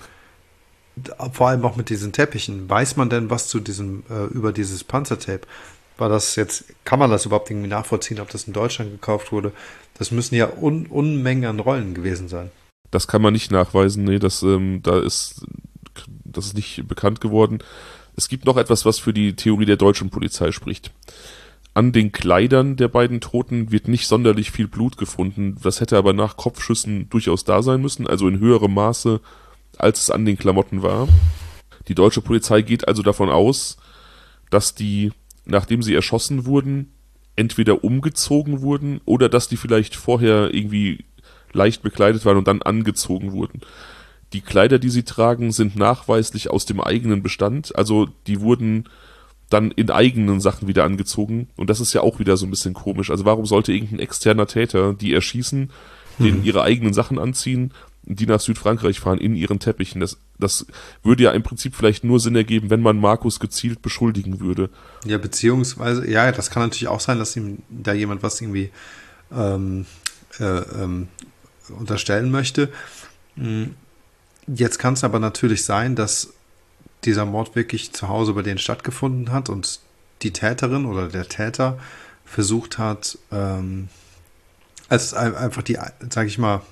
vor allem auch mit diesen Teppichen. Weiß man denn was zu diesem, äh, über dieses Panzertape? War das jetzt, kann man das überhaupt irgendwie nachvollziehen, ob das in Deutschland gekauft wurde? Das müssen ja Un Unmengen an Rollen gewesen sein. Das kann man nicht nachweisen, nee, das, ähm, da ist, das ist nicht bekannt geworden. Es gibt noch etwas, was für die Theorie der deutschen Polizei spricht. An den Kleidern der beiden Toten wird nicht sonderlich viel Blut gefunden. Das hätte aber nach Kopfschüssen durchaus da sein müssen, also in höherem Maße, als es an den Klamotten war. Die deutsche Polizei geht also davon aus, dass die, nachdem sie erschossen wurden, entweder umgezogen wurden oder dass die vielleicht vorher irgendwie leicht bekleidet waren und dann angezogen wurden. Die Kleider, die sie tragen, sind nachweislich aus dem eigenen Bestand, also die wurden dann in eigenen Sachen wieder angezogen und das ist ja auch wieder so ein bisschen komisch. Also warum sollte irgendein externer Täter die erschießen, denen ihre eigenen Sachen anziehen, die nach Südfrankreich fahren, in ihren Teppichen? Das, das würde ja im Prinzip vielleicht nur Sinn ergeben, wenn man Markus gezielt beschuldigen würde. Ja, beziehungsweise, ja, das kann natürlich auch sein, dass ihm da jemand was irgendwie ähm, äh, ähm, unterstellen möchte. Jetzt kann es aber natürlich sein, dass dieser Mord wirklich zu Hause bei denen stattgefunden hat und die Täterin oder der Täter versucht hat, ähm, als einfach die, sage ich mal,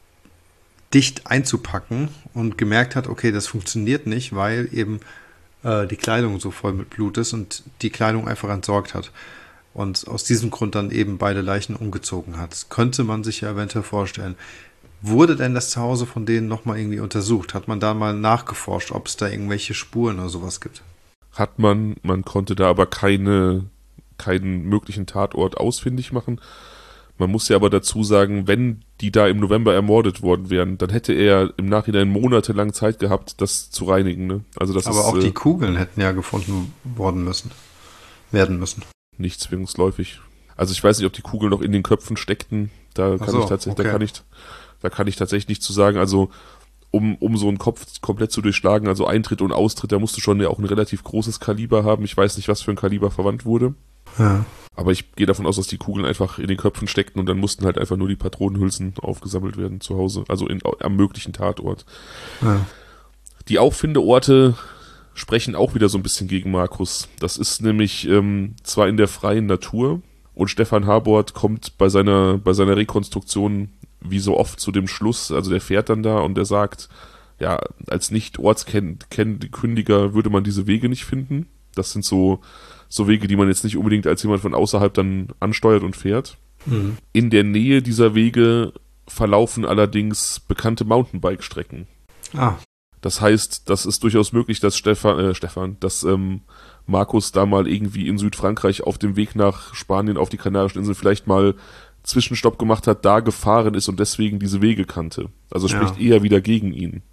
dicht einzupacken und gemerkt hat, okay, das funktioniert nicht, weil eben äh, die Kleidung so voll mit Blut ist und die Kleidung einfach entsorgt hat. Und aus diesem Grund dann eben beide Leichen umgezogen hat. Das könnte man sich ja eventuell vorstellen. Wurde denn das Zuhause von denen nochmal irgendwie untersucht? Hat man da mal nachgeforscht, ob es da irgendwelche Spuren oder sowas gibt? Hat man, man konnte da aber keine, keinen möglichen Tatort ausfindig machen. Man muss ja aber dazu sagen, wenn die da im November ermordet worden wären, dann hätte er im Nachhinein monatelang Zeit gehabt, das zu reinigen. Ne? Also das aber ist, auch äh, die Kugeln hätten ja gefunden worden müssen, werden müssen. nicht zwangsläufig. Also ich weiß nicht, ob die Kugeln noch in den Köpfen steckten. Da kann Ach so, ich tatsächlich, okay. da kann ich, da kann ich tatsächlich nichts zu sagen. Also um, um so einen Kopf komplett zu durchschlagen, also Eintritt und Austritt, da musst du schon ja auch ein relativ großes Kaliber haben. Ich weiß nicht, was für ein Kaliber verwandt wurde. Ja. Aber ich gehe davon aus, dass die Kugeln einfach in den Köpfen steckten und dann mussten halt einfach nur die Patronenhülsen aufgesammelt werden zu Hause, also in, am möglichen Tatort. Ja. Die Auffindeorte sprechen auch wieder so ein bisschen gegen Markus. Das ist nämlich ähm, zwar in der freien Natur und Stefan Harbort kommt bei seiner, bei seiner Rekonstruktion wie so oft zu dem Schluss, also der fährt dann da und der sagt, ja, als Nicht-Ortskündiger würde man diese Wege nicht finden. Das sind so, so Wege, die man jetzt nicht unbedingt als jemand von außerhalb dann ansteuert und fährt. Mhm. In der Nähe dieser Wege verlaufen allerdings bekannte Mountainbike-Strecken. Ah, Das heißt, das ist durchaus möglich, dass Stefan, äh, Stefan, dass ähm, Markus da mal irgendwie in Südfrankreich auf dem Weg nach Spanien auf die Kanarischen Inseln vielleicht mal Zwischenstopp gemacht hat, da gefahren ist und deswegen diese Wege kannte. Also spricht Ja. eher wieder gegen ihn.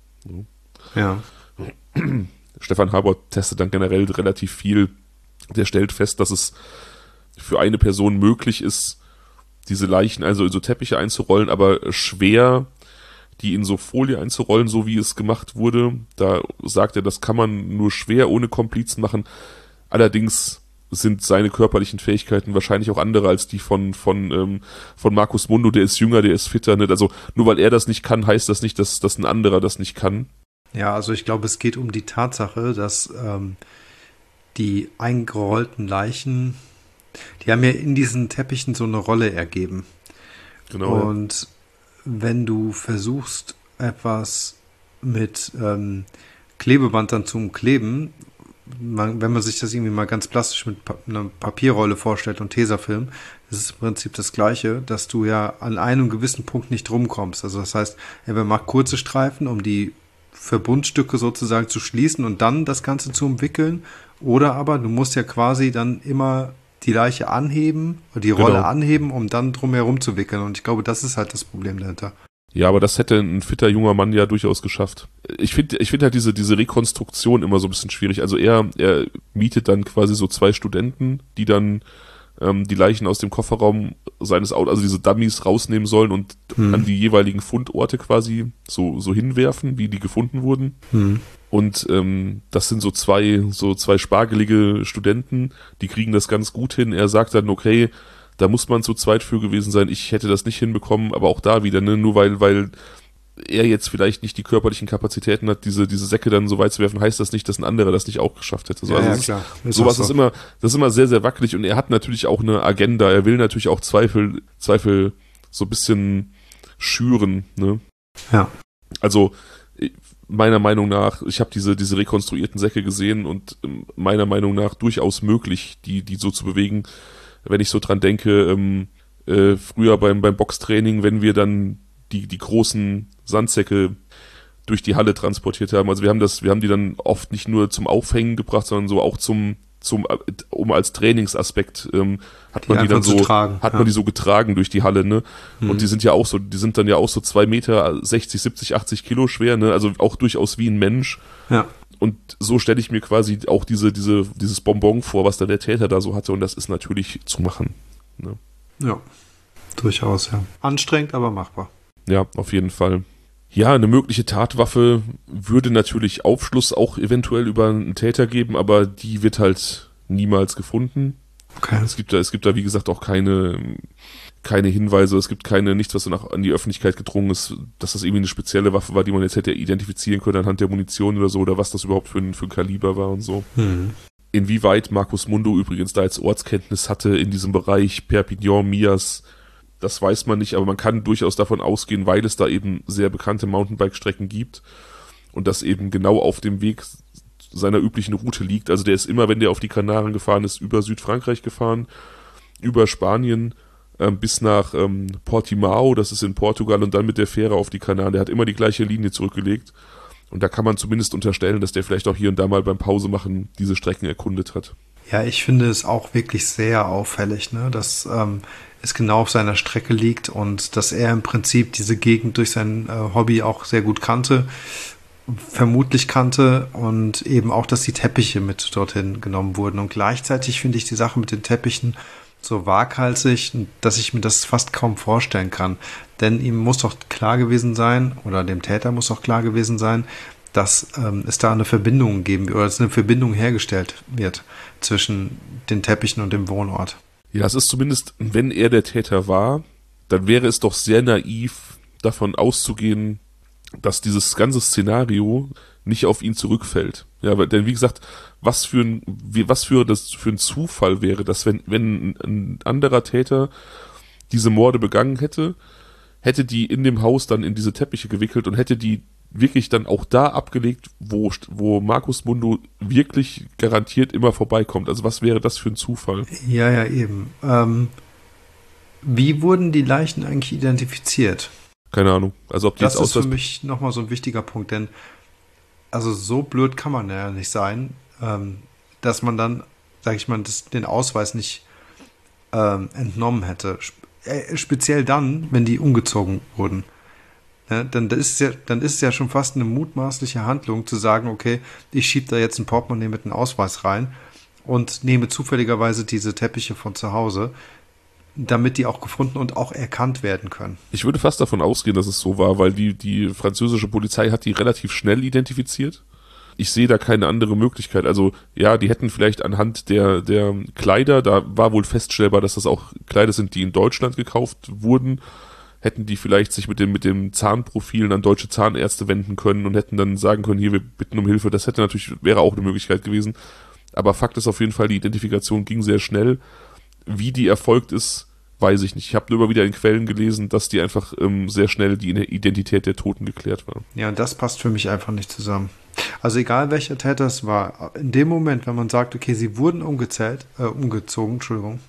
ja. Stefan Harbort testet dann generell relativ viel. Der stellt fest, dass es für eine Person möglich ist, diese Leichen also in so Teppiche einzurollen, aber schwer, die in so Folie einzurollen, so wie es gemacht wurde. Da sagt er, das kann man nur schwer ohne Komplizen machen. Allerdings sind seine körperlichen Fähigkeiten wahrscheinlich auch andere als die von von ähm, von Markus Mundo. Der ist jünger, der ist fitter. Nicht? Also nur weil er das nicht kann, heißt das nicht, dass, dass ein anderer das nicht kann. Ja, also ich glaube, es geht um die Tatsache, dass ähm, die eingerollten Leichen, die haben ja in diesen Teppichen so eine Rolle ergeben. Genau. Ja. Und wenn du versuchst, etwas mit ähm, Klebeband dann zu umkleben, man, wenn man sich das irgendwie mal ganz plastisch mit pa- einer Papierrolle vorstellt und Tesafilm, das ist im Prinzip das Gleiche, dass du ja an einem gewissen Punkt nicht rumkommst. Also das heißt, er macht kurze Streifen, um die Verbundstücke sozusagen zu schließen und dann das Ganze zu umwickeln. Oder aber du musst ja quasi dann immer die Leiche anheben, die Rolle Genau. anheben, um dann drum herum zu wickeln. Und ich glaube, das ist halt das Problem dahinter. Ja, aber das hätte ein fitter junger Mann ja durchaus geschafft. Ich finde ich finde halt diese, diese Rekonstruktion immer so ein bisschen schwierig. Also er, er mietet dann quasi so zwei Studenten, die dann ähm, die Leichen aus dem Kofferraum seines Autos, also diese Dummies rausnehmen sollen und Hm. an die jeweiligen Fundorte quasi so, so hinwerfen, wie die gefunden wurden. Hm. Und ähm, das sind so zwei, so zwei spargelige Studenten, die kriegen das ganz gut hin. Er sagt dann, okay, da muss man zu zweit für gewesen sein. Ich hätte das nicht hinbekommen, aber auch da wieder, ne, nur weil, weil er jetzt vielleicht nicht die körperlichen Kapazitäten hat, diese, diese Säcke dann so weit zu werfen, heißt das nicht, dass ein anderer das nicht auch geschafft hätte. So, Ja, also ja, es ist- klar. Ist sowas auch so. ist immer, das ist immer sehr, sehr wackelig und er hat natürlich auch eine Agenda. Er will natürlich auch Zweifel, Zweifel so ein bisschen schüren, ne? Ja. Also, ich- meiner Meinung nach, ich habe diese, diese rekonstruierten Säcke gesehen und ähm, meiner Meinung nach durchaus möglich, die, die so zu bewegen. Wenn ich so dran denke, ähm, äh, früher beim, beim Boxtraining, wenn wir dann die, die großen Sandsäcke durch die Halle transportiert haben. Also wir haben das, wir haben die dann oft nicht nur zum Aufhängen gebracht, sondern so auch zum, zum, äh, um als Trainingsaspekt ähm, hat Die man die einfach dann zu so, tragen, hat ja. man die so getragen durch die Halle, ne? Mhm. Und die sind ja auch so, die sind dann ja auch so zwei Meter, sechzig, siebzig, achtzig Kilo schwer, ne? Also auch durchaus wie ein Mensch. Ja. Und so stelle ich mir quasi auch diese, diese, dieses Bonbon vor, was dann der Täter da so hatte. Und das ist natürlich zu machen. Ne? Ja. Durchaus, ja. Anstrengend, aber machbar. Ja, auf jeden Fall. Ja, eine mögliche Tatwaffe würde natürlich Aufschluss auch eventuell über einen Täter geben, aber die wird halt niemals gefunden. Okay. Es gibt da, es gibt da, wie gesagt, auch keine, keine Hinweise, es gibt keine, nichts, was danach an die Öffentlichkeit gedrungen ist, dass das irgendwie eine spezielle Waffe war, die man jetzt hätte identifizieren können anhand der Munition oder so, oder was das überhaupt für ein, für ein Kaliber war und so. Mhm. Inwieweit Markus Mundo übrigens da jetzt Ortskenntnis hatte in diesem Bereich Perpignan, Mias, das weiß man nicht, aber man kann durchaus davon ausgehen, weil es da eben sehr bekannte Mountainbike-Strecken gibt und das eben genau auf dem Weg seiner üblichen Route liegt. Also der ist immer, wenn der auf die Kanaren gefahren ist, über Südfrankreich gefahren, über Spanien, ähm, bis nach ähm, Portimao, das ist in Portugal, und dann mit der Fähre auf die Kanaren. Der hat immer die gleiche Linie zurückgelegt. Und da kann man zumindest unterstellen, dass der vielleicht auch hier und da mal beim Pausemachen diese Strecken erkundet hat. Ja, ich finde es auch wirklich sehr auffällig, ne, dass ähm, es genau auf seiner Strecke liegt und dass er im Prinzip diese Gegend durch sein äh, Hobby auch sehr gut kannte, vermutlich kannte, und eben auch, dass die Teppiche mit dorthin genommen wurden. Und gleichzeitig finde ich die Sache mit den Teppichen so waghalsig, dass ich mir das fast kaum vorstellen kann. Denn ihm muss doch klar gewesen sein, oder dem Täter muss doch klar gewesen sein, dass ähm, es da eine Verbindung geben wird, oder dass eine Verbindung hergestellt wird zwischen den Teppichen und dem Wohnort. Ja, es ist zumindest, wenn er der Täter war, dann wäre es doch sehr naiv, davon auszugehen, dass dieses ganze Szenario nicht auf ihn zurückfällt. Ja, weil, denn wie gesagt, was für ein, wie, was für das für ein Zufall wäre, dass wenn, wenn ein anderer Täter diese Morde begangen hätte, hätte die in dem Haus dann in diese Teppiche gewickelt und hätte die wirklich dann auch da abgelegt, wo, wo Marcus Mundo wirklich garantiert immer vorbeikommt. Also was wäre das für ein Zufall? Ja, ja, eben. Ähm, wie wurden die Leichen eigentlich identifiziert? Keine Ahnung. Also ob die das jetzt ist für mich nochmal so ein wichtiger Punkt, denn also so blöd kann man ja nicht sein, ähm, dass man dann, sag ich mal, das, den Ausweis nicht ähm, entnommen hätte. Spe- speziell dann, wenn die umgezogen wurden. Ja, dann, ist es ja, dann ist es ja schon fast eine mutmaßliche Handlung zu sagen, okay, ich schiebe da jetzt ein Portemonnaie mit einem Ausweis rein und nehme zufälligerweise diese Teppiche von zu Hause, damit die auch gefunden und auch erkannt werden können. Ich würde fast davon ausgehen, dass es so war, weil die, die französische Polizei hat die relativ schnell identifiziert. Ich sehe da keine andere Möglichkeit. Also ja, die hätten vielleicht anhand der, der Kleider, da war wohl feststellbar, dass das auch Kleider sind, die in Deutschland gekauft wurden, hätten die vielleicht sich mit dem, mit dem Zahnprofilen an deutsche Zahnärzte wenden können und hätten dann sagen können, hier, wir bitten um Hilfe. Das hätte natürlich, wäre auch eine Möglichkeit gewesen. Aber Fakt ist auf jeden Fall, die Identifikation ging sehr schnell. Wie die erfolgt ist, weiß ich nicht. Ich habe nur immer wieder in Quellen gelesen, dass die einfach ähm, sehr schnell die Identität der Toten geklärt war. Ja, und das passt für mich einfach nicht zusammen. Also egal welcher Täter es war, in dem Moment, wenn man sagt, okay, sie wurden umgezählt, äh, umgezogen, Entschuldigung,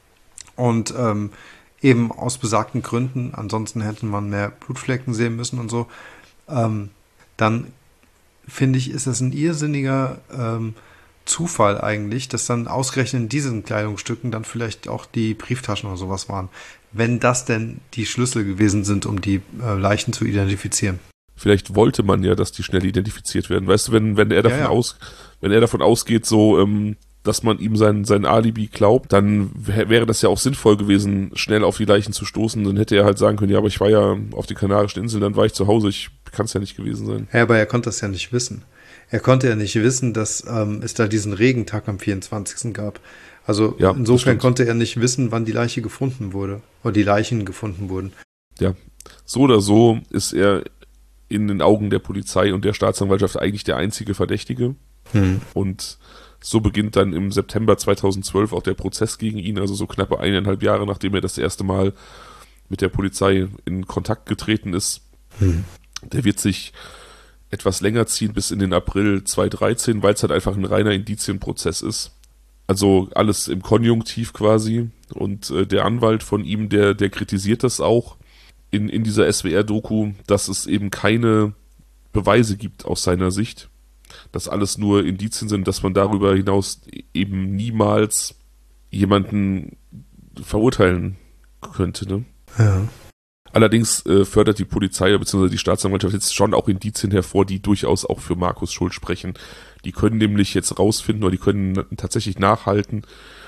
und ähm, eben aus besagten Gründen, ansonsten hätte man mehr Blutflecken sehen müssen und so, ähm, dann finde ich, ist das ein irrsinniger ähm, Zufall eigentlich, dass dann ausgerechnet in diesen Kleidungsstücken dann vielleicht auch die Brieftaschen oder sowas waren, wenn das denn die Schlüssel gewesen sind, um die äh, Leichen zu identifizieren. Vielleicht wollte man ja, dass die schnell identifiziert werden. Weißt du, wenn, wenn er davon Ja, ja. aus, wenn er davon ausgeht, so, ähm, dass man ihm sein, sein Alibi glaubt, dann wär, wäre das ja auch sinnvoll gewesen, schnell auf die Leichen zu stoßen. Dann hätte er halt sagen können, ja, aber ich war ja auf den Kanarischen Inseln, dann war ich zu Hause, ich kann es ja nicht gewesen sein. Ja, aber er konnte das ja nicht wissen. Er konnte ja nicht wissen, dass ähm, es da diesen Regentag am vierundzwanzigsten gab. Also Ja, das insofern stimmt. konnte er nicht wissen, wann die Leiche gefunden wurde. Oder die Leichen gefunden wurden. Ja, so oder so ist er in den Augen der Polizei und der Staatsanwaltschaft eigentlich der einzige Verdächtige. Hm. Und so beginnt dann im September zweitausendzwölf auch der Prozess gegen ihn, also so knappe eineinhalb Jahre, nachdem er das erste Mal mit der Polizei in Kontakt getreten ist. Hm. Der wird sich etwas länger ziehen, bis in den April zweitausenddreizehn, weil es halt einfach ein reiner Indizienprozess ist. Also alles im Konjunktiv quasi. Und äh, der Anwalt von ihm, der, der kritisiert das auch in, in dieser S W R-Doku, dass es eben keine Beweise gibt aus seiner Sicht, dass alles nur Indizien sind, dass man darüber hinaus eben niemals jemanden verurteilen könnte. Ne? Ja. Allerdings äh, fördert die Polizei bzw. die Staatsanwaltschaft jetzt schon auch Indizien hervor, die durchaus auch für Markus Schuld sprechen. Die können nämlich jetzt rausfinden oder die können tatsächlich nachhalten,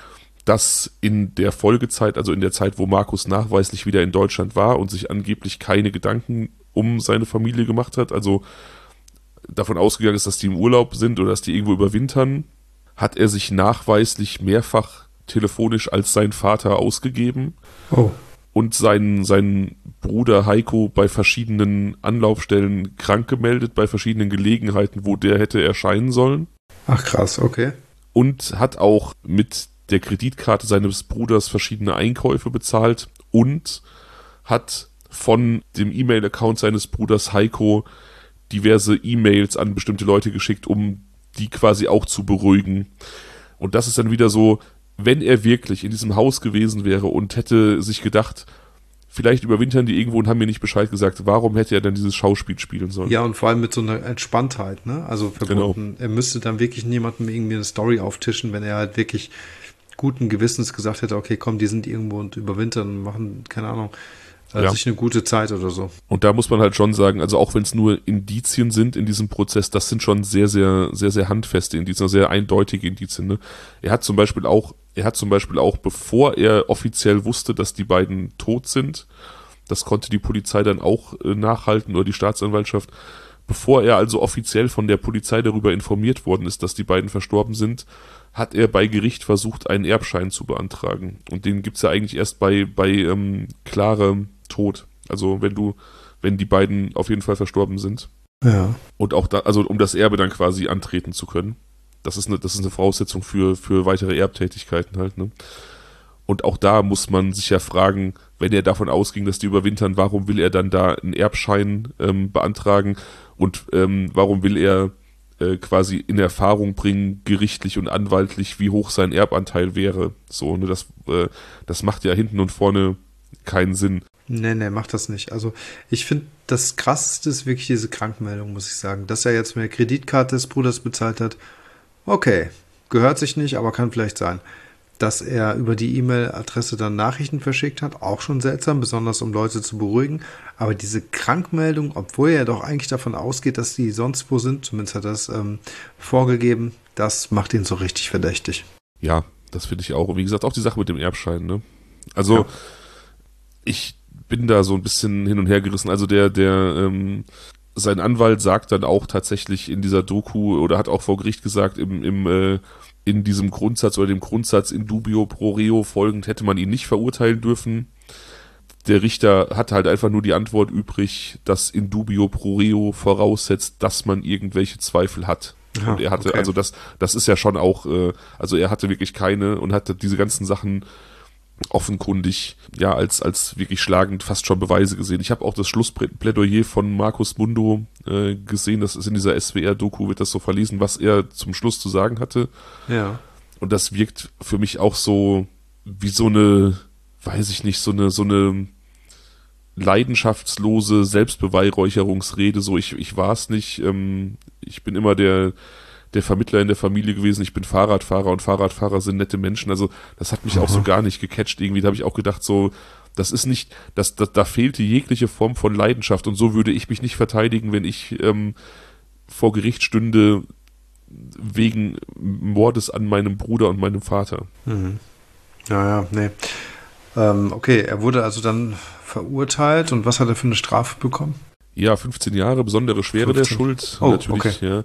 dass in der Folgezeit, also in der Zeit, wo Markus nachweislich wieder in Deutschland war und sich angeblich keine Gedanken um seine Familie gemacht hat, also davon ausgegangen ist, dass die im Urlaub sind oder dass die irgendwo überwintern, hat er sich nachweislich mehrfach telefonisch als sein Vater ausgegeben. Oh. Und seinen, seinen Bruder Heiko bei verschiedenen Anlaufstellen krank gemeldet, bei verschiedenen Gelegenheiten, wo der hätte erscheinen sollen. Ach krass, okay. Und hat auch mit der Kreditkarte seines Bruders verschiedene Einkäufe bezahlt und hat von dem E-Mail-Account seines Bruders Heiko diverse E-Mails an bestimmte Leute geschickt, um die quasi auch zu beruhigen. Und das ist dann wieder so, wenn er wirklich in diesem Haus gewesen wäre und hätte sich gedacht, vielleicht überwintern die irgendwo und haben mir nicht Bescheid gesagt, warum hätte er dann dieses Schauspiel spielen sollen? Ja, und vor allem mit so einer Entspanntheit, ne? Also verbunden. Genau. Er müsste dann wirklich niemandem irgendwie eine Story auftischen, wenn er halt wirklich guten Gewissens gesagt hätte, okay, komm, die sind irgendwo und überwintern und machen, keine Ahnung, äh, ja. sich eine gute Zeit oder so. Und da muss man halt schon sagen, also auch wenn es nur Indizien sind in diesem Prozess, das sind schon sehr, sehr, sehr, sehr handfeste Indizien, sehr eindeutige Indizien, ne? Er hat zum Beispiel auch Er hat zum Beispiel auch, bevor er offiziell wusste, dass die beiden tot sind, das konnte die Polizei dann auch äh, nachhalten oder die Staatsanwaltschaft, bevor er also offiziell von der Polizei darüber informiert worden ist, dass die beiden verstorben sind, hat er bei Gericht versucht, einen Erbschein zu beantragen. Und den gibt's ja eigentlich erst bei, bei ähm, klarem Tod. Also wenn du, wenn die beiden auf jeden Fall verstorben sind. Ja. Und auch da, also um das Erbe dann quasi antreten zu können. Das ist eine, das ist eine Voraussetzung für, für weitere Erbtätigkeiten halt, ne? Und auch da muss man sich ja fragen, wenn er davon ausging, dass die überwintern, warum will er dann da einen Erbschein ähm, beantragen und ähm, warum will er äh, quasi in Erfahrung bringen, gerichtlich und anwaltlich, wie hoch sein Erbanteil wäre. So, ne, das, äh, das macht ja hinten und vorne keinen Sinn. Nee, nee, macht das nicht. Also ich finde, das Krasseste ist wirklich diese Krankmeldung, muss ich sagen. Dass er jetzt mit der Kreditkarte des Bruders bezahlt hat, okay, gehört sich nicht, aber kann vielleicht sein. Dass er über die E-Mail-Adresse dann Nachrichten verschickt hat, auch schon seltsam, besonders um Leute zu beruhigen. Aber diese Krankmeldung, obwohl er doch eigentlich davon ausgeht, dass die sonst wo sind, zumindest hat er das ähm, vorgegeben, das macht ihn so richtig verdächtig. Ja, das finde ich auch. Und wie gesagt, auch die Sache mit dem Erbschein, ne? Also, ja. Ich bin da so ein bisschen hin und her gerissen. Also der, der, ähm, sein Anwalt sagt dann auch tatsächlich in dieser Doku oder hat auch vor Gericht gesagt, im, im, äh, in diesem Grundsatz oder dem Grundsatz in dubio pro reo folgend hätte man ihn nicht verurteilen dürfen. Der Richter hat halt einfach nur die Antwort übrig, dass in dubio pro reo voraussetzt, dass man irgendwelche Zweifel hat. Aha, und er hatte, okay. also das, das ist ja schon auch, äh, also er hatte wirklich keine und hatte diese ganzen Sachen offenkundig, ja, als als wirklich schlagend fast schon Beweise gesehen. Ich habe auch das Schlussplädoyer von Markus Mundo äh, gesehen, das ist in dieser S W R-Doku, wird das so verlesen, was er zum Schluss zu sagen hatte. Ja. Und das wirkt für mich auch so wie so eine, weiß ich nicht, so eine so eine leidenschaftslose Selbstbeweihräucherungsrede, so ich ich war es nicht, ähm, ich bin immer der der Vermittler in der Familie gewesen, ich bin Fahrradfahrer und Fahrradfahrer sind nette Menschen, also das hat mich Aha. auch so gar nicht gecatcht irgendwie, da habe ich auch gedacht so, das ist nicht, das, das, da fehlte jegliche Form von Leidenschaft und so würde ich mich nicht verteidigen, wenn ich ähm, vor Gericht stünde wegen Mordes an meinem Bruder und meinem Vater. Mhm. Ja, ja, nee. Ähm, okay, er wurde also dann verurteilt und was hat er für eine Strafe bekommen? Ja, fünfzehn Jahre, besondere Schwere fünfzehn. Der Schuld, oh, natürlich, okay. ja.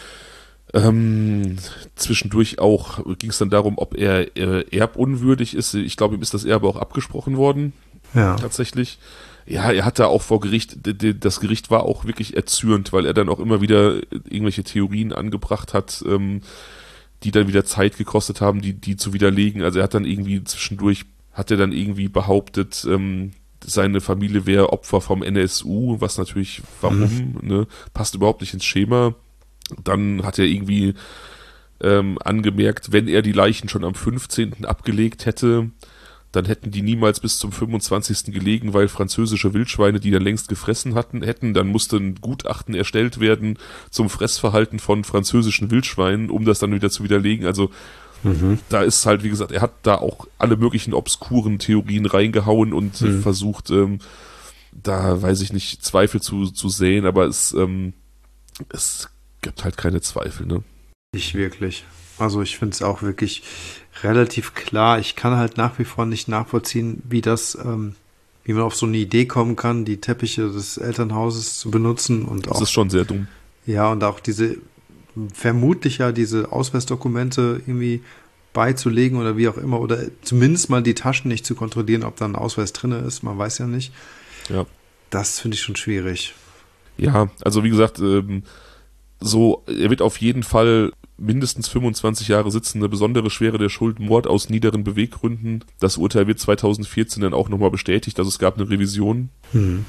Ähm, zwischendurch auch ging es dann darum, ob er äh, erbunwürdig ist. Ich glaube, ihm ist das Erbe auch abgesprochen worden. Ja. Tatsächlich. Ja, er hatte auch vor Gericht, das Gericht war auch wirklich erzürnt, weil er dann auch immer wieder irgendwelche Theorien angebracht hat, ähm, die dann wieder Zeit gekostet haben, die, die zu widerlegen. Also er hat dann irgendwie zwischendurch, hat er dann irgendwie behauptet, ähm, seine Familie wäre Opfer vom N S U, was natürlich, warum, mhm. ne, passt überhaupt nicht ins Schema. Dann hat er irgendwie ähm, angemerkt, wenn er die Leichen schon am fünfzehnten abgelegt hätte, dann hätten die niemals bis zum fünfundzwanzigsten gelegen, weil französische Wildschweine die dann längst gefressen hatten, hätten. Dann musste ein Gutachten erstellt werden zum Fressverhalten von französischen Wildschweinen, um das dann wieder zu widerlegen. Also mhm. da ist halt, wie gesagt, er hat da auch alle möglichen obskuren Theorien reingehauen und mhm. versucht, ähm, da, weiß ich nicht, Zweifel zu, zu säen, aber es, ähm, es gibt halt keine Zweifel, ne? Nicht wirklich. Also ich finde es auch wirklich relativ klar. Ich kann halt nach wie vor nicht nachvollziehen, wie das, ähm, wie man auf so eine Idee kommen kann, die Teppiche des Elternhauses zu benutzen und das auch. Das ist schon sehr dumm. Ja, und auch diese, vermutlich ja diese Ausweisdokumente irgendwie beizulegen oder wie auch immer, oder zumindest mal die Taschen nicht zu kontrollieren, ob da ein Ausweis drin ist, man weiß ja nicht. Ja. Das finde ich schon schwierig. Ja, also wie gesagt, ähm, so, er wird auf jeden Fall mindestens fünfundzwanzig Jahre sitzen, eine besondere Schwere der Schuld, Mord aus niederen Beweggründen. Das Urteil wird zweitausendvierzehn dann auch nochmal bestätigt, also es gab eine Revision. Hm.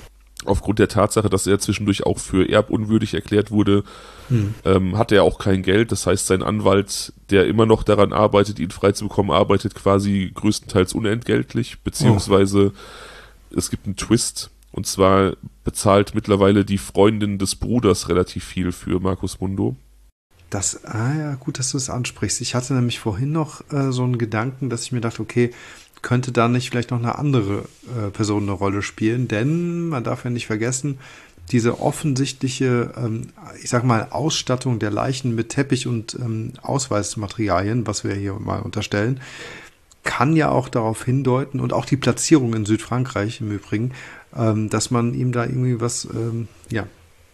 aufgrund der Tatsache, dass er zwischendurch auch für erbunwürdig erklärt wurde, hm. ähm, hat er auch kein Geld. Das heißt, sein Anwalt, der immer noch daran arbeitet, ihn freizubekommen, arbeitet quasi größtenteils unentgeltlich, beziehungsweise oh. es gibt einen Twist, und zwar bezahlt mittlerweile die Freundin des Bruders relativ viel für Marcus Mundo. Das, ah ja, gut, dass du es ansprichst. Ich hatte nämlich vorhin noch äh, so einen Gedanken, dass ich mir dachte, okay, könnte da nicht vielleicht noch eine andere äh, Person eine Rolle spielen, denn man darf ja nicht vergessen, diese offensichtliche, ähm, ich sag mal, Ausstattung der Leichen mit Teppich und ähm, Ausweismaterialien, was wir hier mal unterstellen, kann ja auch darauf hindeuten, und auch die Platzierung in Südfrankreich im Übrigen, ähm, dass man ihm da irgendwie was, ähm, ja.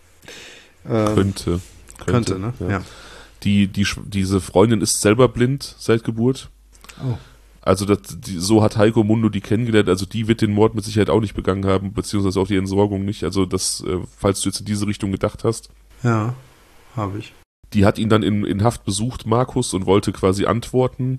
Ähm, könnte. Könnte, könnte ne? Ja. Ja. Die, die, diese Freundin ist selber blind seit Geburt. Oh. Also das, die, so hat Heiko Mundo die kennengelernt, also die wird den Mord mit Sicherheit auch nicht begangen haben, beziehungsweise auch die Entsorgung nicht, also das, äh, falls du jetzt in diese Richtung gedacht hast. Ja, habe ich. Die hat ihn dann in, in Haft besucht, Markus, und wollte quasi antworten,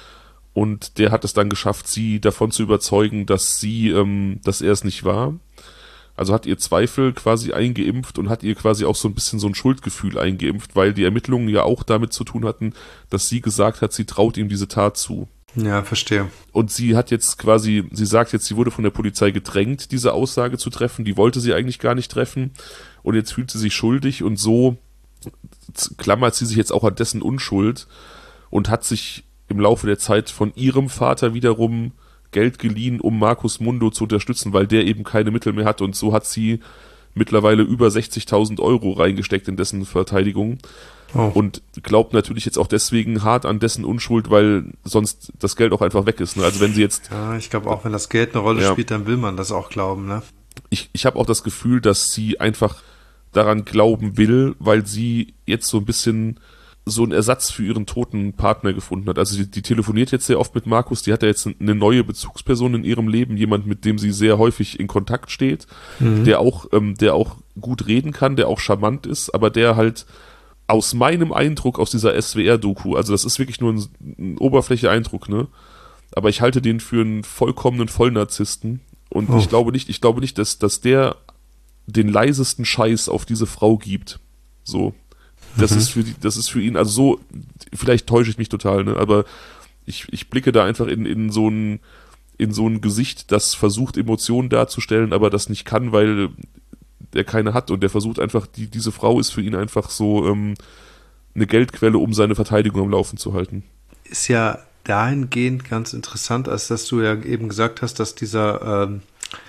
und der hat es dann geschafft, sie davon zu überzeugen, dass sie, ähm, dass er es nicht war. Also hat ihr Zweifel quasi eingeimpft und hat ihr quasi auch so ein bisschen so ein Schuldgefühl eingeimpft, weil die Ermittlungen ja auch damit zu tun hatten, dass sie gesagt hat, sie traut ihm diese Tat zu. Ja, verstehe. Und sie hat jetzt quasi, sie sagt jetzt, sie wurde von der Polizei gedrängt, diese Aussage zu treffen, die wollte sie eigentlich gar nicht treffen, und jetzt fühlt sie sich schuldig, und so klammert sie sich jetzt auch an dessen Unschuld und hat sich im Laufe der Zeit von ihrem Vater wiederum Geld geliehen, um Marcus Mundo zu unterstützen, weil der eben keine Mittel mehr hat, und so hat sie mittlerweile über sechzigtausend Euro reingesteckt in dessen Verteidigung. Oh. Und glaubt natürlich jetzt auch deswegen hart an dessen Unschuld, weil sonst das Geld auch einfach weg ist. Ne? Also wenn sie jetzt... Ja, ich glaube auch, wenn das Geld eine Rolle ja. spielt, dann will man das auch glauben. Ne? Ich, ich habe auch das Gefühl, dass sie einfach daran glauben will, weil sie jetzt so ein bisschen so einen Ersatz für ihren toten Partner gefunden hat. Also die, die telefoniert jetzt sehr oft mit Markus, die hat ja jetzt eine neue Bezugsperson in ihrem Leben, jemand, mit dem sie sehr häufig in Kontakt steht, mhm. der auch, ähm, der auch gut reden kann, der auch charmant ist, aber der halt aus meinem Eindruck aus dieser S W R-Doku, also das ist wirklich nur ein, ein Oberfläche-Eindruck, ne? Aber ich halte den für einen vollkommenen Vollnarzissten, und oh. ich glaube nicht, ich glaube nicht, dass, dass der den leisesten Scheiß auf diese Frau gibt. So. Das mhm. ist für die, das ist für ihn, also so, vielleicht täusche ich mich total, ne? Aber ich, ich blicke da einfach in, in so ein, in so ein Gesicht, das versucht, Emotionen darzustellen, aber das nicht kann, weil der keine hat, und der versucht einfach, die, diese Frau ist für ihn einfach so ähm, eine Geldquelle, um seine Verteidigung am Laufen zu halten. Ist ja dahingehend ganz interessant, als dass du ja eben gesagt hast, dass dieser ähm,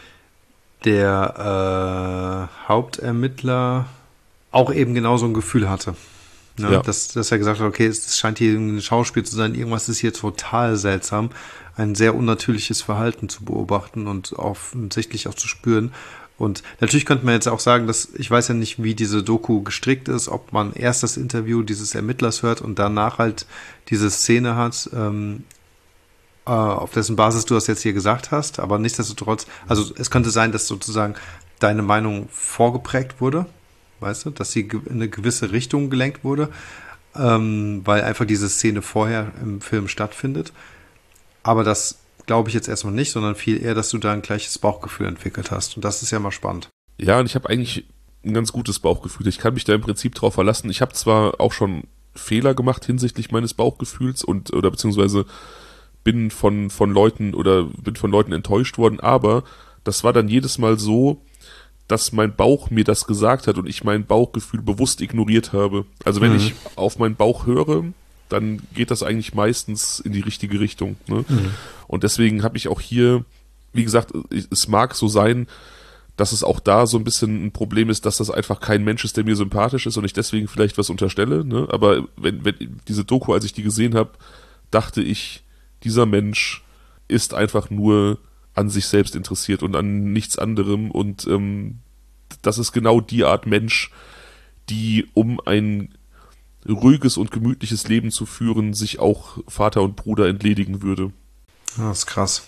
der äh, Hauptermittler auch eben genau so ein Gefühl hatte. Ne? Ja. Dass, dass er gesagt hat, okay, es scheint hier ein Schauspiel zu sein, irgendwas ist hier total seltsam, ein sehr unnatürliches Verhalten zu beobachten und offensichtlich auch zu spüren. Und natürlich könnte man jetzt auch sagen, dass ich weiß ja nicht, wie diese Doku gestrickt ist, ob man erst das Interview dieses Ermittlers hört und danach halt diese Szene hat, ähm, äh, auf dessen Basis du das jetzt hier gesagt hast, aber nichtsdestotrotz, also es könnte sein, dass sozusagen deine Meinung vorgeprägt wurde, weißt du, dass sie in eine gewisse Richtung gelenkt wurde, ähm, weil einfach diese Szene vorher im Film stattfindet. Aber das glaube ich jetzt erstmal nicht, sondern viel eher, dass du da ein gleiches Bauchgefühl entwickelt hast. Und das ist ja mal spannend. Ja, und ich habe eigentlich ein ganz gutes Bauchgefühl. Ich kann mich da im Prinzip drauf verlassen. Ich habe zwar auch schon Fehler gemacht hinsichtlich meines Bauchgefühls und oder beziehungsweise bin von von Leuten oder bin von Leuten enttäuscht worden, aber das war dann jedes Mal so, dass mein Bauch mir das gesagt hat und ich mein Bauchgefühl bewusst ignoriert habe. Also wenn mhm. ich auf meinen Bauch höre, dann geht das eigentlich meistens in die richtige Richtung. Ne? Mhm. Und deswegen habe ich auch hier, wie gesagt, es mag so sein, dass es auch da so ein bisschen ein Problem ist, dass das einfach kein Mensch ist, der mir sympathisch ist und ich deswegen vielleicht was unterstelle. Ne? Aber wenn, wenn diese Doku, als ich die gesehen habe, dachte ich, dieser Mensch ist einfach nur an sich selbst interessiert und an nichts anderem. Und ähm, das ist genau die Art Mensch, die, um ein ruhiges und gemütliches Leben zu führen, sich auch Vater und Bruder entledigen würde. Das ist krass.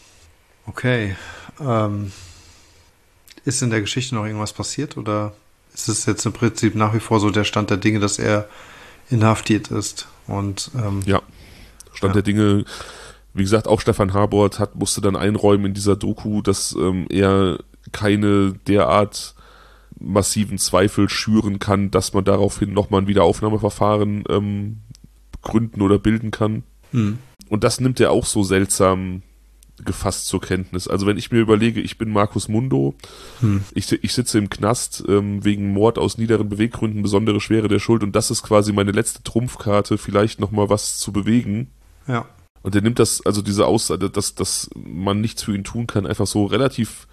Okay. Ähm, ist in der Geschichte noch irgendwas passiert oder ist es jetzt im Prinzip nach wie vor so der Stand der Dinge, dass er inhaftiert ist? Und ähm, ja, Stand ja. der Dinge, wie gesagt, auch Stefan Habort hat, musste dann einräumen in dieser Doku, dass ähm, er keine derart massiven Zweifel schüren kann, dass man daraufhin nochmal ein Wiederaufnahmeverfahren ähm, gründen oder bilden kann. Hm. Und das nimmt er auch so seltsam gefasst zur Kenntnis. Also wenn ich mir überlege, ich bin Markus Mundo, Hm. ich, ich sitze im Knast ähm, wegen Mord aus niederen Beweggründen, besondere Schwere der Schuld und das ist quasi meine letzte Trumpfkarte, vielleicht nochmal was zu bewegen. Ja. Und er nimmt das, also diese Aussage, dass, dass man nichts für ihn tun kann, einfach so relativ,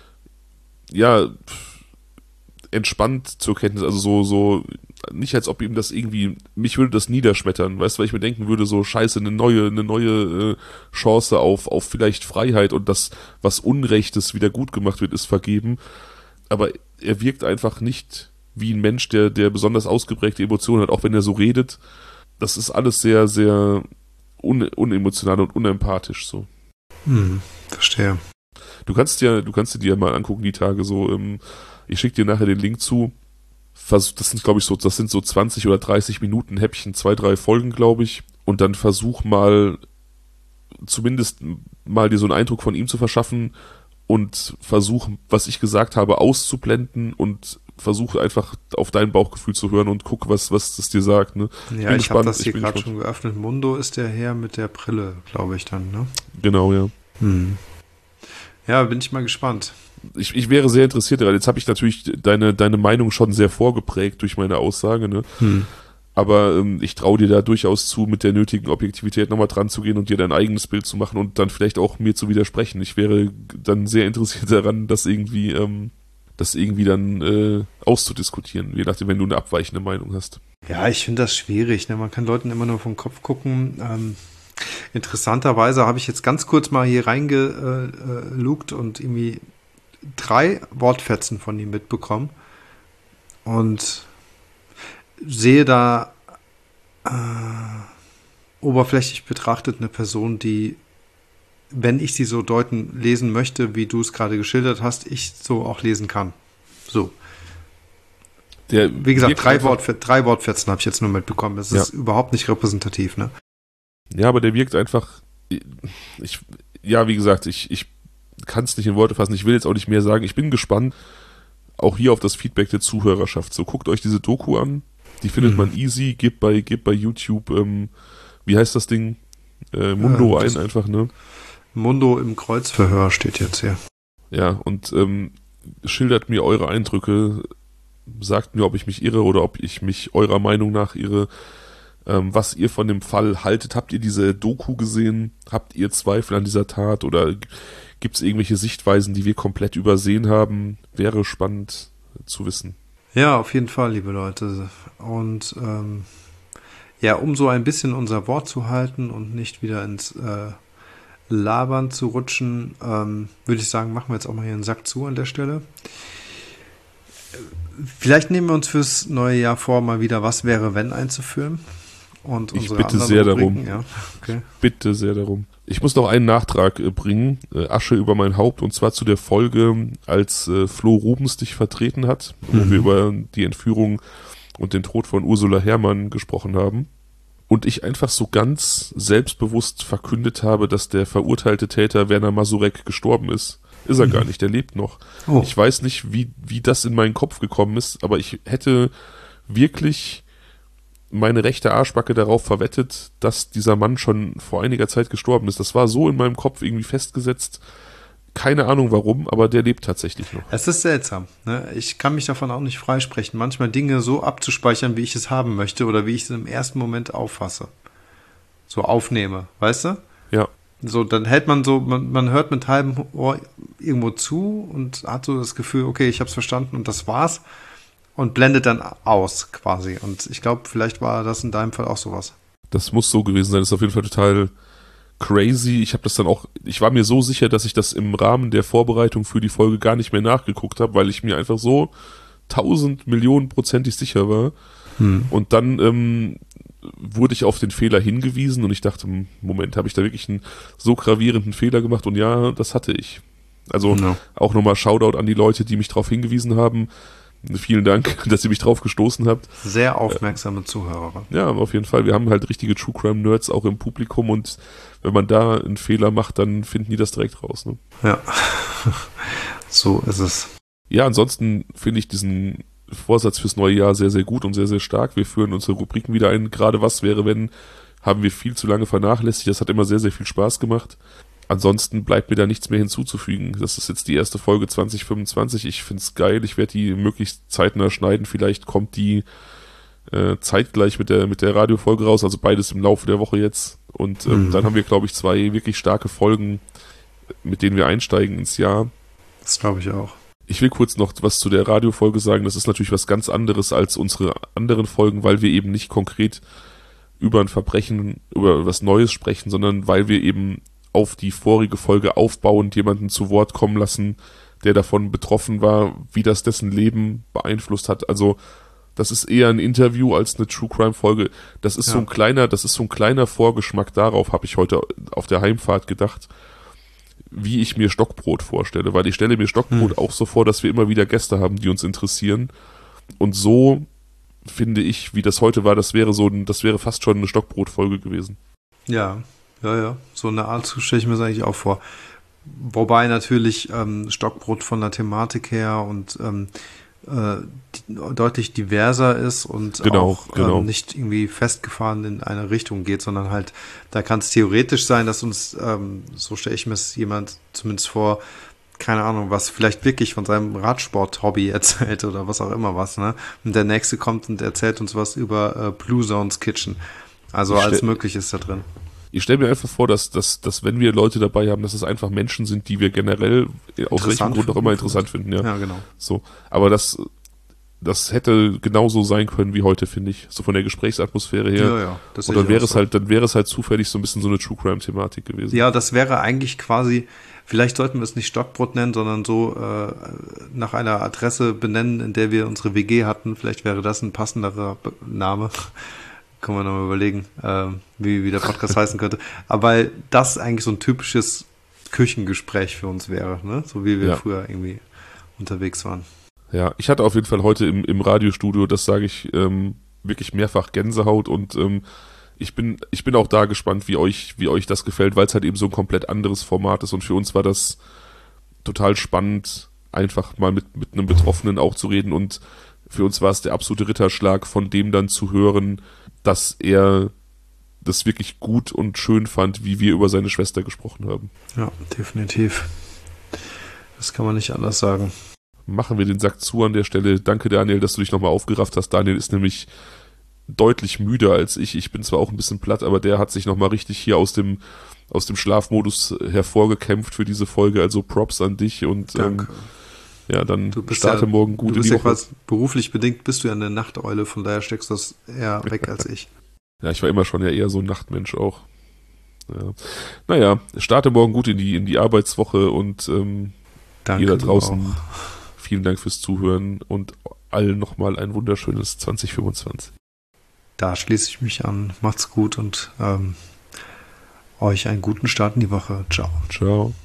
ja, entspannt zur Kenntnis, also so, so, nicht als ob ihm das irgendwie, mich würde das niederschmettern, weißt du, weil ich mir denken würde, so scheiße, eine neue, eine neue äh, Chance auf, auf vielleicht Freiheit und das, was Unrechtes wieder gut gemacht wird, ist vergeben, aber er wirkt einfach nicht wie ein Mensch, der, der besonders ausgeprägte Emotionen hat, auch wenn er so redet, das ist alles sehr, sehr un, unemotional und unempathisch, so. Hm. Verstehe. Du kannst dir, du kannst dir mal angucken, die Tage so, ähm, ich schicke dir nachher den Link zu. Das sind, glaube ich, so, das sind so zwanzig oder dreißig Minuten Häppchen, zwei, drei Folgen, glaube ich. Und dann versuch mal, zumindest mal dir so einen Eindruck von ihm zu verschaffen und versuch, was ich gesagt habe, auszublenden und versuch einfach auf dein Bauchgefühl zu hören und guck, was, was das dir sagt, ne? Ja, ich, ich habe das hier gerade schon geöffnet. Mundo ist der Herr mit der Brille, glaube ich dann, ne? Genau, ja. Hm. Ja, bin ich mal gespannt. Ich, ich wäre sehr interessiert, weil jetzt habe ich natürlich deine, deine Meinung schon sehr vorgeprägt durch meine Aussage, ne? Hm. Aber ähm, ich traue dir da durchaus zu, mit der nötigen Objektivität nochmal dran zu gehen und dir dein eigenes Bild zu machen und dann vielleicht auch mir zu widersprechen. Ich wäre dann sehr interessiert daran, das irgendwie, ähm, das irgendwie dann äh, auszudiskutieren, je nachdem, wenn du eine abweichende Meinung hast. Ja, ich finde das schwierig, ne? Man kann Leuten immer nur vom Kopf gucken. Ähm, interessanterweise habe ich jetzt ganz kurz mal hier reingelugt und irgendwie drei Wortfetzen von ihm mitbekommen und sehe da äh, oberflächlich betrachtet eine Person, die, wenn ich sie so deuten, lesen möchte, wie du es gerade geschildert hast, ich so auch lesen kann. So. Der wie gesagt, drei, Wortfe- drei Wortfetzen habe ich jetzt nur mitbekommen. Das ist ja überhaupt nicht repräsentativ, ne? Ja, aber der wirkt einfach, ich, ja, wie gesagt, ich, ich kann es nicht in Worte fassen, ich will jetzt auch nicht mehr sagen, ich bin gespannt, auch hier auf das Feedback der Zuhörerschaft. So, guckt euch diese Doku an, die findet mhm. man easy, gebt bei, gebt bei YouTube, ähm, wie heißt das Ding? Äh, Mundo ja, ein einfach, ne? Mundo im Kreuzverhör steht jetzt hier. Ja, und ähm, schildert mir eure Eindrücke, sagt mir, ob ich mich irre oder ob ich mich eurer Meinung nach irre, ähm, was ihr von dem Fall haltet. Habt ihr diese Doku gesehen? Habt ihr Zweifel an dieser Tat oder gibt es irgendwelche Sichtweisen, die wir komplett übersehen haben? Wäre spannend zu wissen. Ja, auf jeden Fall, liebe Leute. Und ähm, ja, um so ein bisschen unser Wort zu halten und nicht wieder ins äh, Labern zu rutschen, ähm, würde ich sagen, machen wir jetzt auch mal hier einen Sack zu an der Stelle. Vielleicht nehmen wir uns fürs neue Jahr vor, mal wieder Was wäre wenn einzuführen. Und ich bitte sehr Rubriken. darum. Ja, okay. Bitte sehr darum. Ich muss noch einen Nachtrag äh, bringen, äh, Asche über mein Haupt, und zwar zu der Folge, als äh, Flo Rubens dich vertreten hat, mhm. wo wir über die Entführung und den Tod von Ursula Herrmann gesprochen haben. Und ich einfach so ganz selbstbewusst verkündet habe, dass der verurteilte Täter Werner Masurek gestorben ist. Ist er mhm. gar nicht, der lebt noch. Oh. Ich weiß nicht, wie, wie das in meinen Kopf gekommen ist, aber ich hätte wirklich meine rechte Arschbacke darauf verwettet, dass dieser Mann schon vor einiger Zeit gestorben ist. Das war so in meinem Kopf irgendwie festgesetzt. Keine Ahnung warum, aber der lebt tatsächlich noch. Es ist seltsam, ne? Ich kann mich davon auch nicht freisprechen, manchmal Dinge so abzuspeichern, wie ich es haben möchte oder wie ich es im ersten Moment auffasse. So aufnehme, weißt du? Ja. So, dann hält man so, man, man hört mit halbem Ohr irgendwo zu und hat so das Gefühl, okay, ich hab's verstanden und das war's. Und blendet dann aus, quasi. Und ich glaube, vielleicht war das in deinem Fall auch sowas. Das muss so gewesen sein. Das ist auf jeden Fall total crazy. Ich habe das dann auch, ich war mir so sicher, dass ich das im Rahmen der Vorbereitung für die Folge gar nicht mehr nachgeguckt habe, weil ich mir einfach so tausend Millionen prozentig sicher war. Hm. Und dann ähm, wurde ich auf den Fehler hingewiesen und ich dachte, Moment, habe ich da wirklich einen so gravierenden Fehler gemacht? Und ja, das hatte ich. Also no. auch nochmal Shoutout an die Leute, die mich darauf hingewiesen haben. Vielen Dank, dass ihr mich drauf gestoßen habt. Sehr aufmerksame äh, Zuhörer. Ja, auf jeden Fall. Wir haben halt richtige True Crime Nerds auch im Publikum und wenn man da einen Fehler macht, dann finden die das direkt raus. Ne? Ja, So ist es. Ja, ansonsten finde ich diesen Vorsatz fürs neue Jahr sehr, sehr gut und sehr, sehr stark. Wir führen unsere Rubriken wieder ein. Gerade was wäre, wenn, haben wir viel zu lange vernachlässigt. Das hat immer sehr, sehr viel Spaß gemacht. Ansonsten bleibt mir da nichts mehr hinzuzufügen. Das ist jetzt die erste Folge zwanzig fünfundzwanzig. Ich finde es geil. Ich werde die möglichst zeitnah schneiden. Vielleicht kommt die äh, zeitgleich mit der, mit der Radiofolge raus. Also beides im Laufe der Woche jetzt. Und ähm, mhm. dann haben wir, glaube ich, zwei wirklich starke Folgen, mit denen wir einsteigen ins Jahr. Das glaube ich auch. Ich will kurz noch was zu der Radiofolge sagen. Das ist natürlich was ganz anderes als unsere anderen Folgen, weil wir eben nicht konkret über ein Verbrechen, über was Neues sprechen, sondern weil wir eben auf die vorige Folge aufbauend jemanden zu Wort kommen lassen, der davon betroffen war, wie das dessen Leben beeinflusst hat. Also das ist eher ein Interview als eine True Crime Folge. Das ist ja. so ein kleiner, das ist so ein kleiner Vorgeschmack darauf, habe ich heute auf der Heimfahrt gedacht, wie ich mir Stockbrot vorstelle, weil ich stelle mir Stockbrot hm. auch so vor, dass wir immer wieder Gäste haben, die uns interessieren. Und so finde ich, wie das heute war, das wäre so ein, das wäre fast schon eine Stockbrot-Folge gewesen. Ja, ja, ja. So eine Art stelle ich mir das eigentlich auch vor. Wobei natürlich ähm, Stockbrot von der Thematik her und ähm, äh, die, deutlich diverser ist und genau, auch genau. Ähm, nicht irgendwie festgefahren in eine Richtung geht, sondern halt, da kann es theoretisch sein, dass uns, ähm, so stelle ich mir es jemand zumindest vor, keine Ahnung, was vielleicht wirklich von seinem Radsport-Hobby erzählt oder was auch immer was, ne? Und der Nächste kommt und erzählt uns was über äh, Blue Zones Kitchen. Also alles Mögliche ist da drin. Ich stelle mir einfach vor, dass, dass, dass wenn wir Leute dabei haben, dass es einfach Menschen sind, die wir generell aus welchem Grund auch immer interessant finden. Ja, ja genau. So. Aber das, das hätte genauso sein können wie heute, finde ich. So von der Gesprächsatmosphäre her. Ja, ja. Das Und dann wäre es so. halt, dann wäre es halt zufällig so ein bisschen so eine True Crime Thematik gewesen. Ja, das wäre eigentlich quasi, vielleicht sollten wir es nicht Stockbrot nennen, sondern so äh, nach einer Adresse benennen, in der wir unsere W G hatten. Vielleicht wäre das ein passenderer Name. Können wir nochmal überlegen, äh, wie, wie der Podcast heißen könnte. Aber weil das eigentlich so ein typisches Küchengespräch für uns wäre, ne? So wie wir ja. früher irgendwie unterwegs waren. Ja, ich hatte auf jeden Fall heute im, im Radiostudio, das sage ich, ähm, wirklich mehrfach Gänsehaut und ähm, ich bin, ich bin auch da gespannt, wie euch, wie euch das gefällt, weil es halt eben so ein komplett anderes Format ist und für uns war das total spannend, einfach mal mit, mit einem Betroffenen auch zu reden und für uns war es der absolute Ritterschlag, von dem dann zu hören, dass er das wirklich gut und schön fand, wie wir über seine Schwester gesprochen haben. Ja, definitiv. Das kann man nicht anders sagen. Machen wir den Sack zu an der Stelle. Danke, Daniel, dass du dich nochmal aufgerafft hast. Daniel ist nämlich deutlich müder als ich. Ich bin zwar auch ein bisschen platt, aber der hat sich nochmal richtig hier aus dem, aus dem Schlafmodus hervorgekämpft für diese Folge. Also Props an dich und Danke. Ähm, ja, dann du bist starte ja, morgen gut du bist in die ja Woche. Quasi beruflich bedingt bist du ja eine Nachteule, von daher steckst du das eher weg als ich. Ja, ich war immer schon ja eher so ein Nachtmensch auch. Ja. Naja, starte morgen gut in die, in die Arbeitswoche und ähm, Danke ihr da draußen, vielen Dank fürs Zuhören und allen nochmal ein wunderschönes zwanzig fünfundzwanzig. Da schließe ich mich an. Macht's gut und ähm, euch einen guten Start in die Woche. Ciao. Ciao.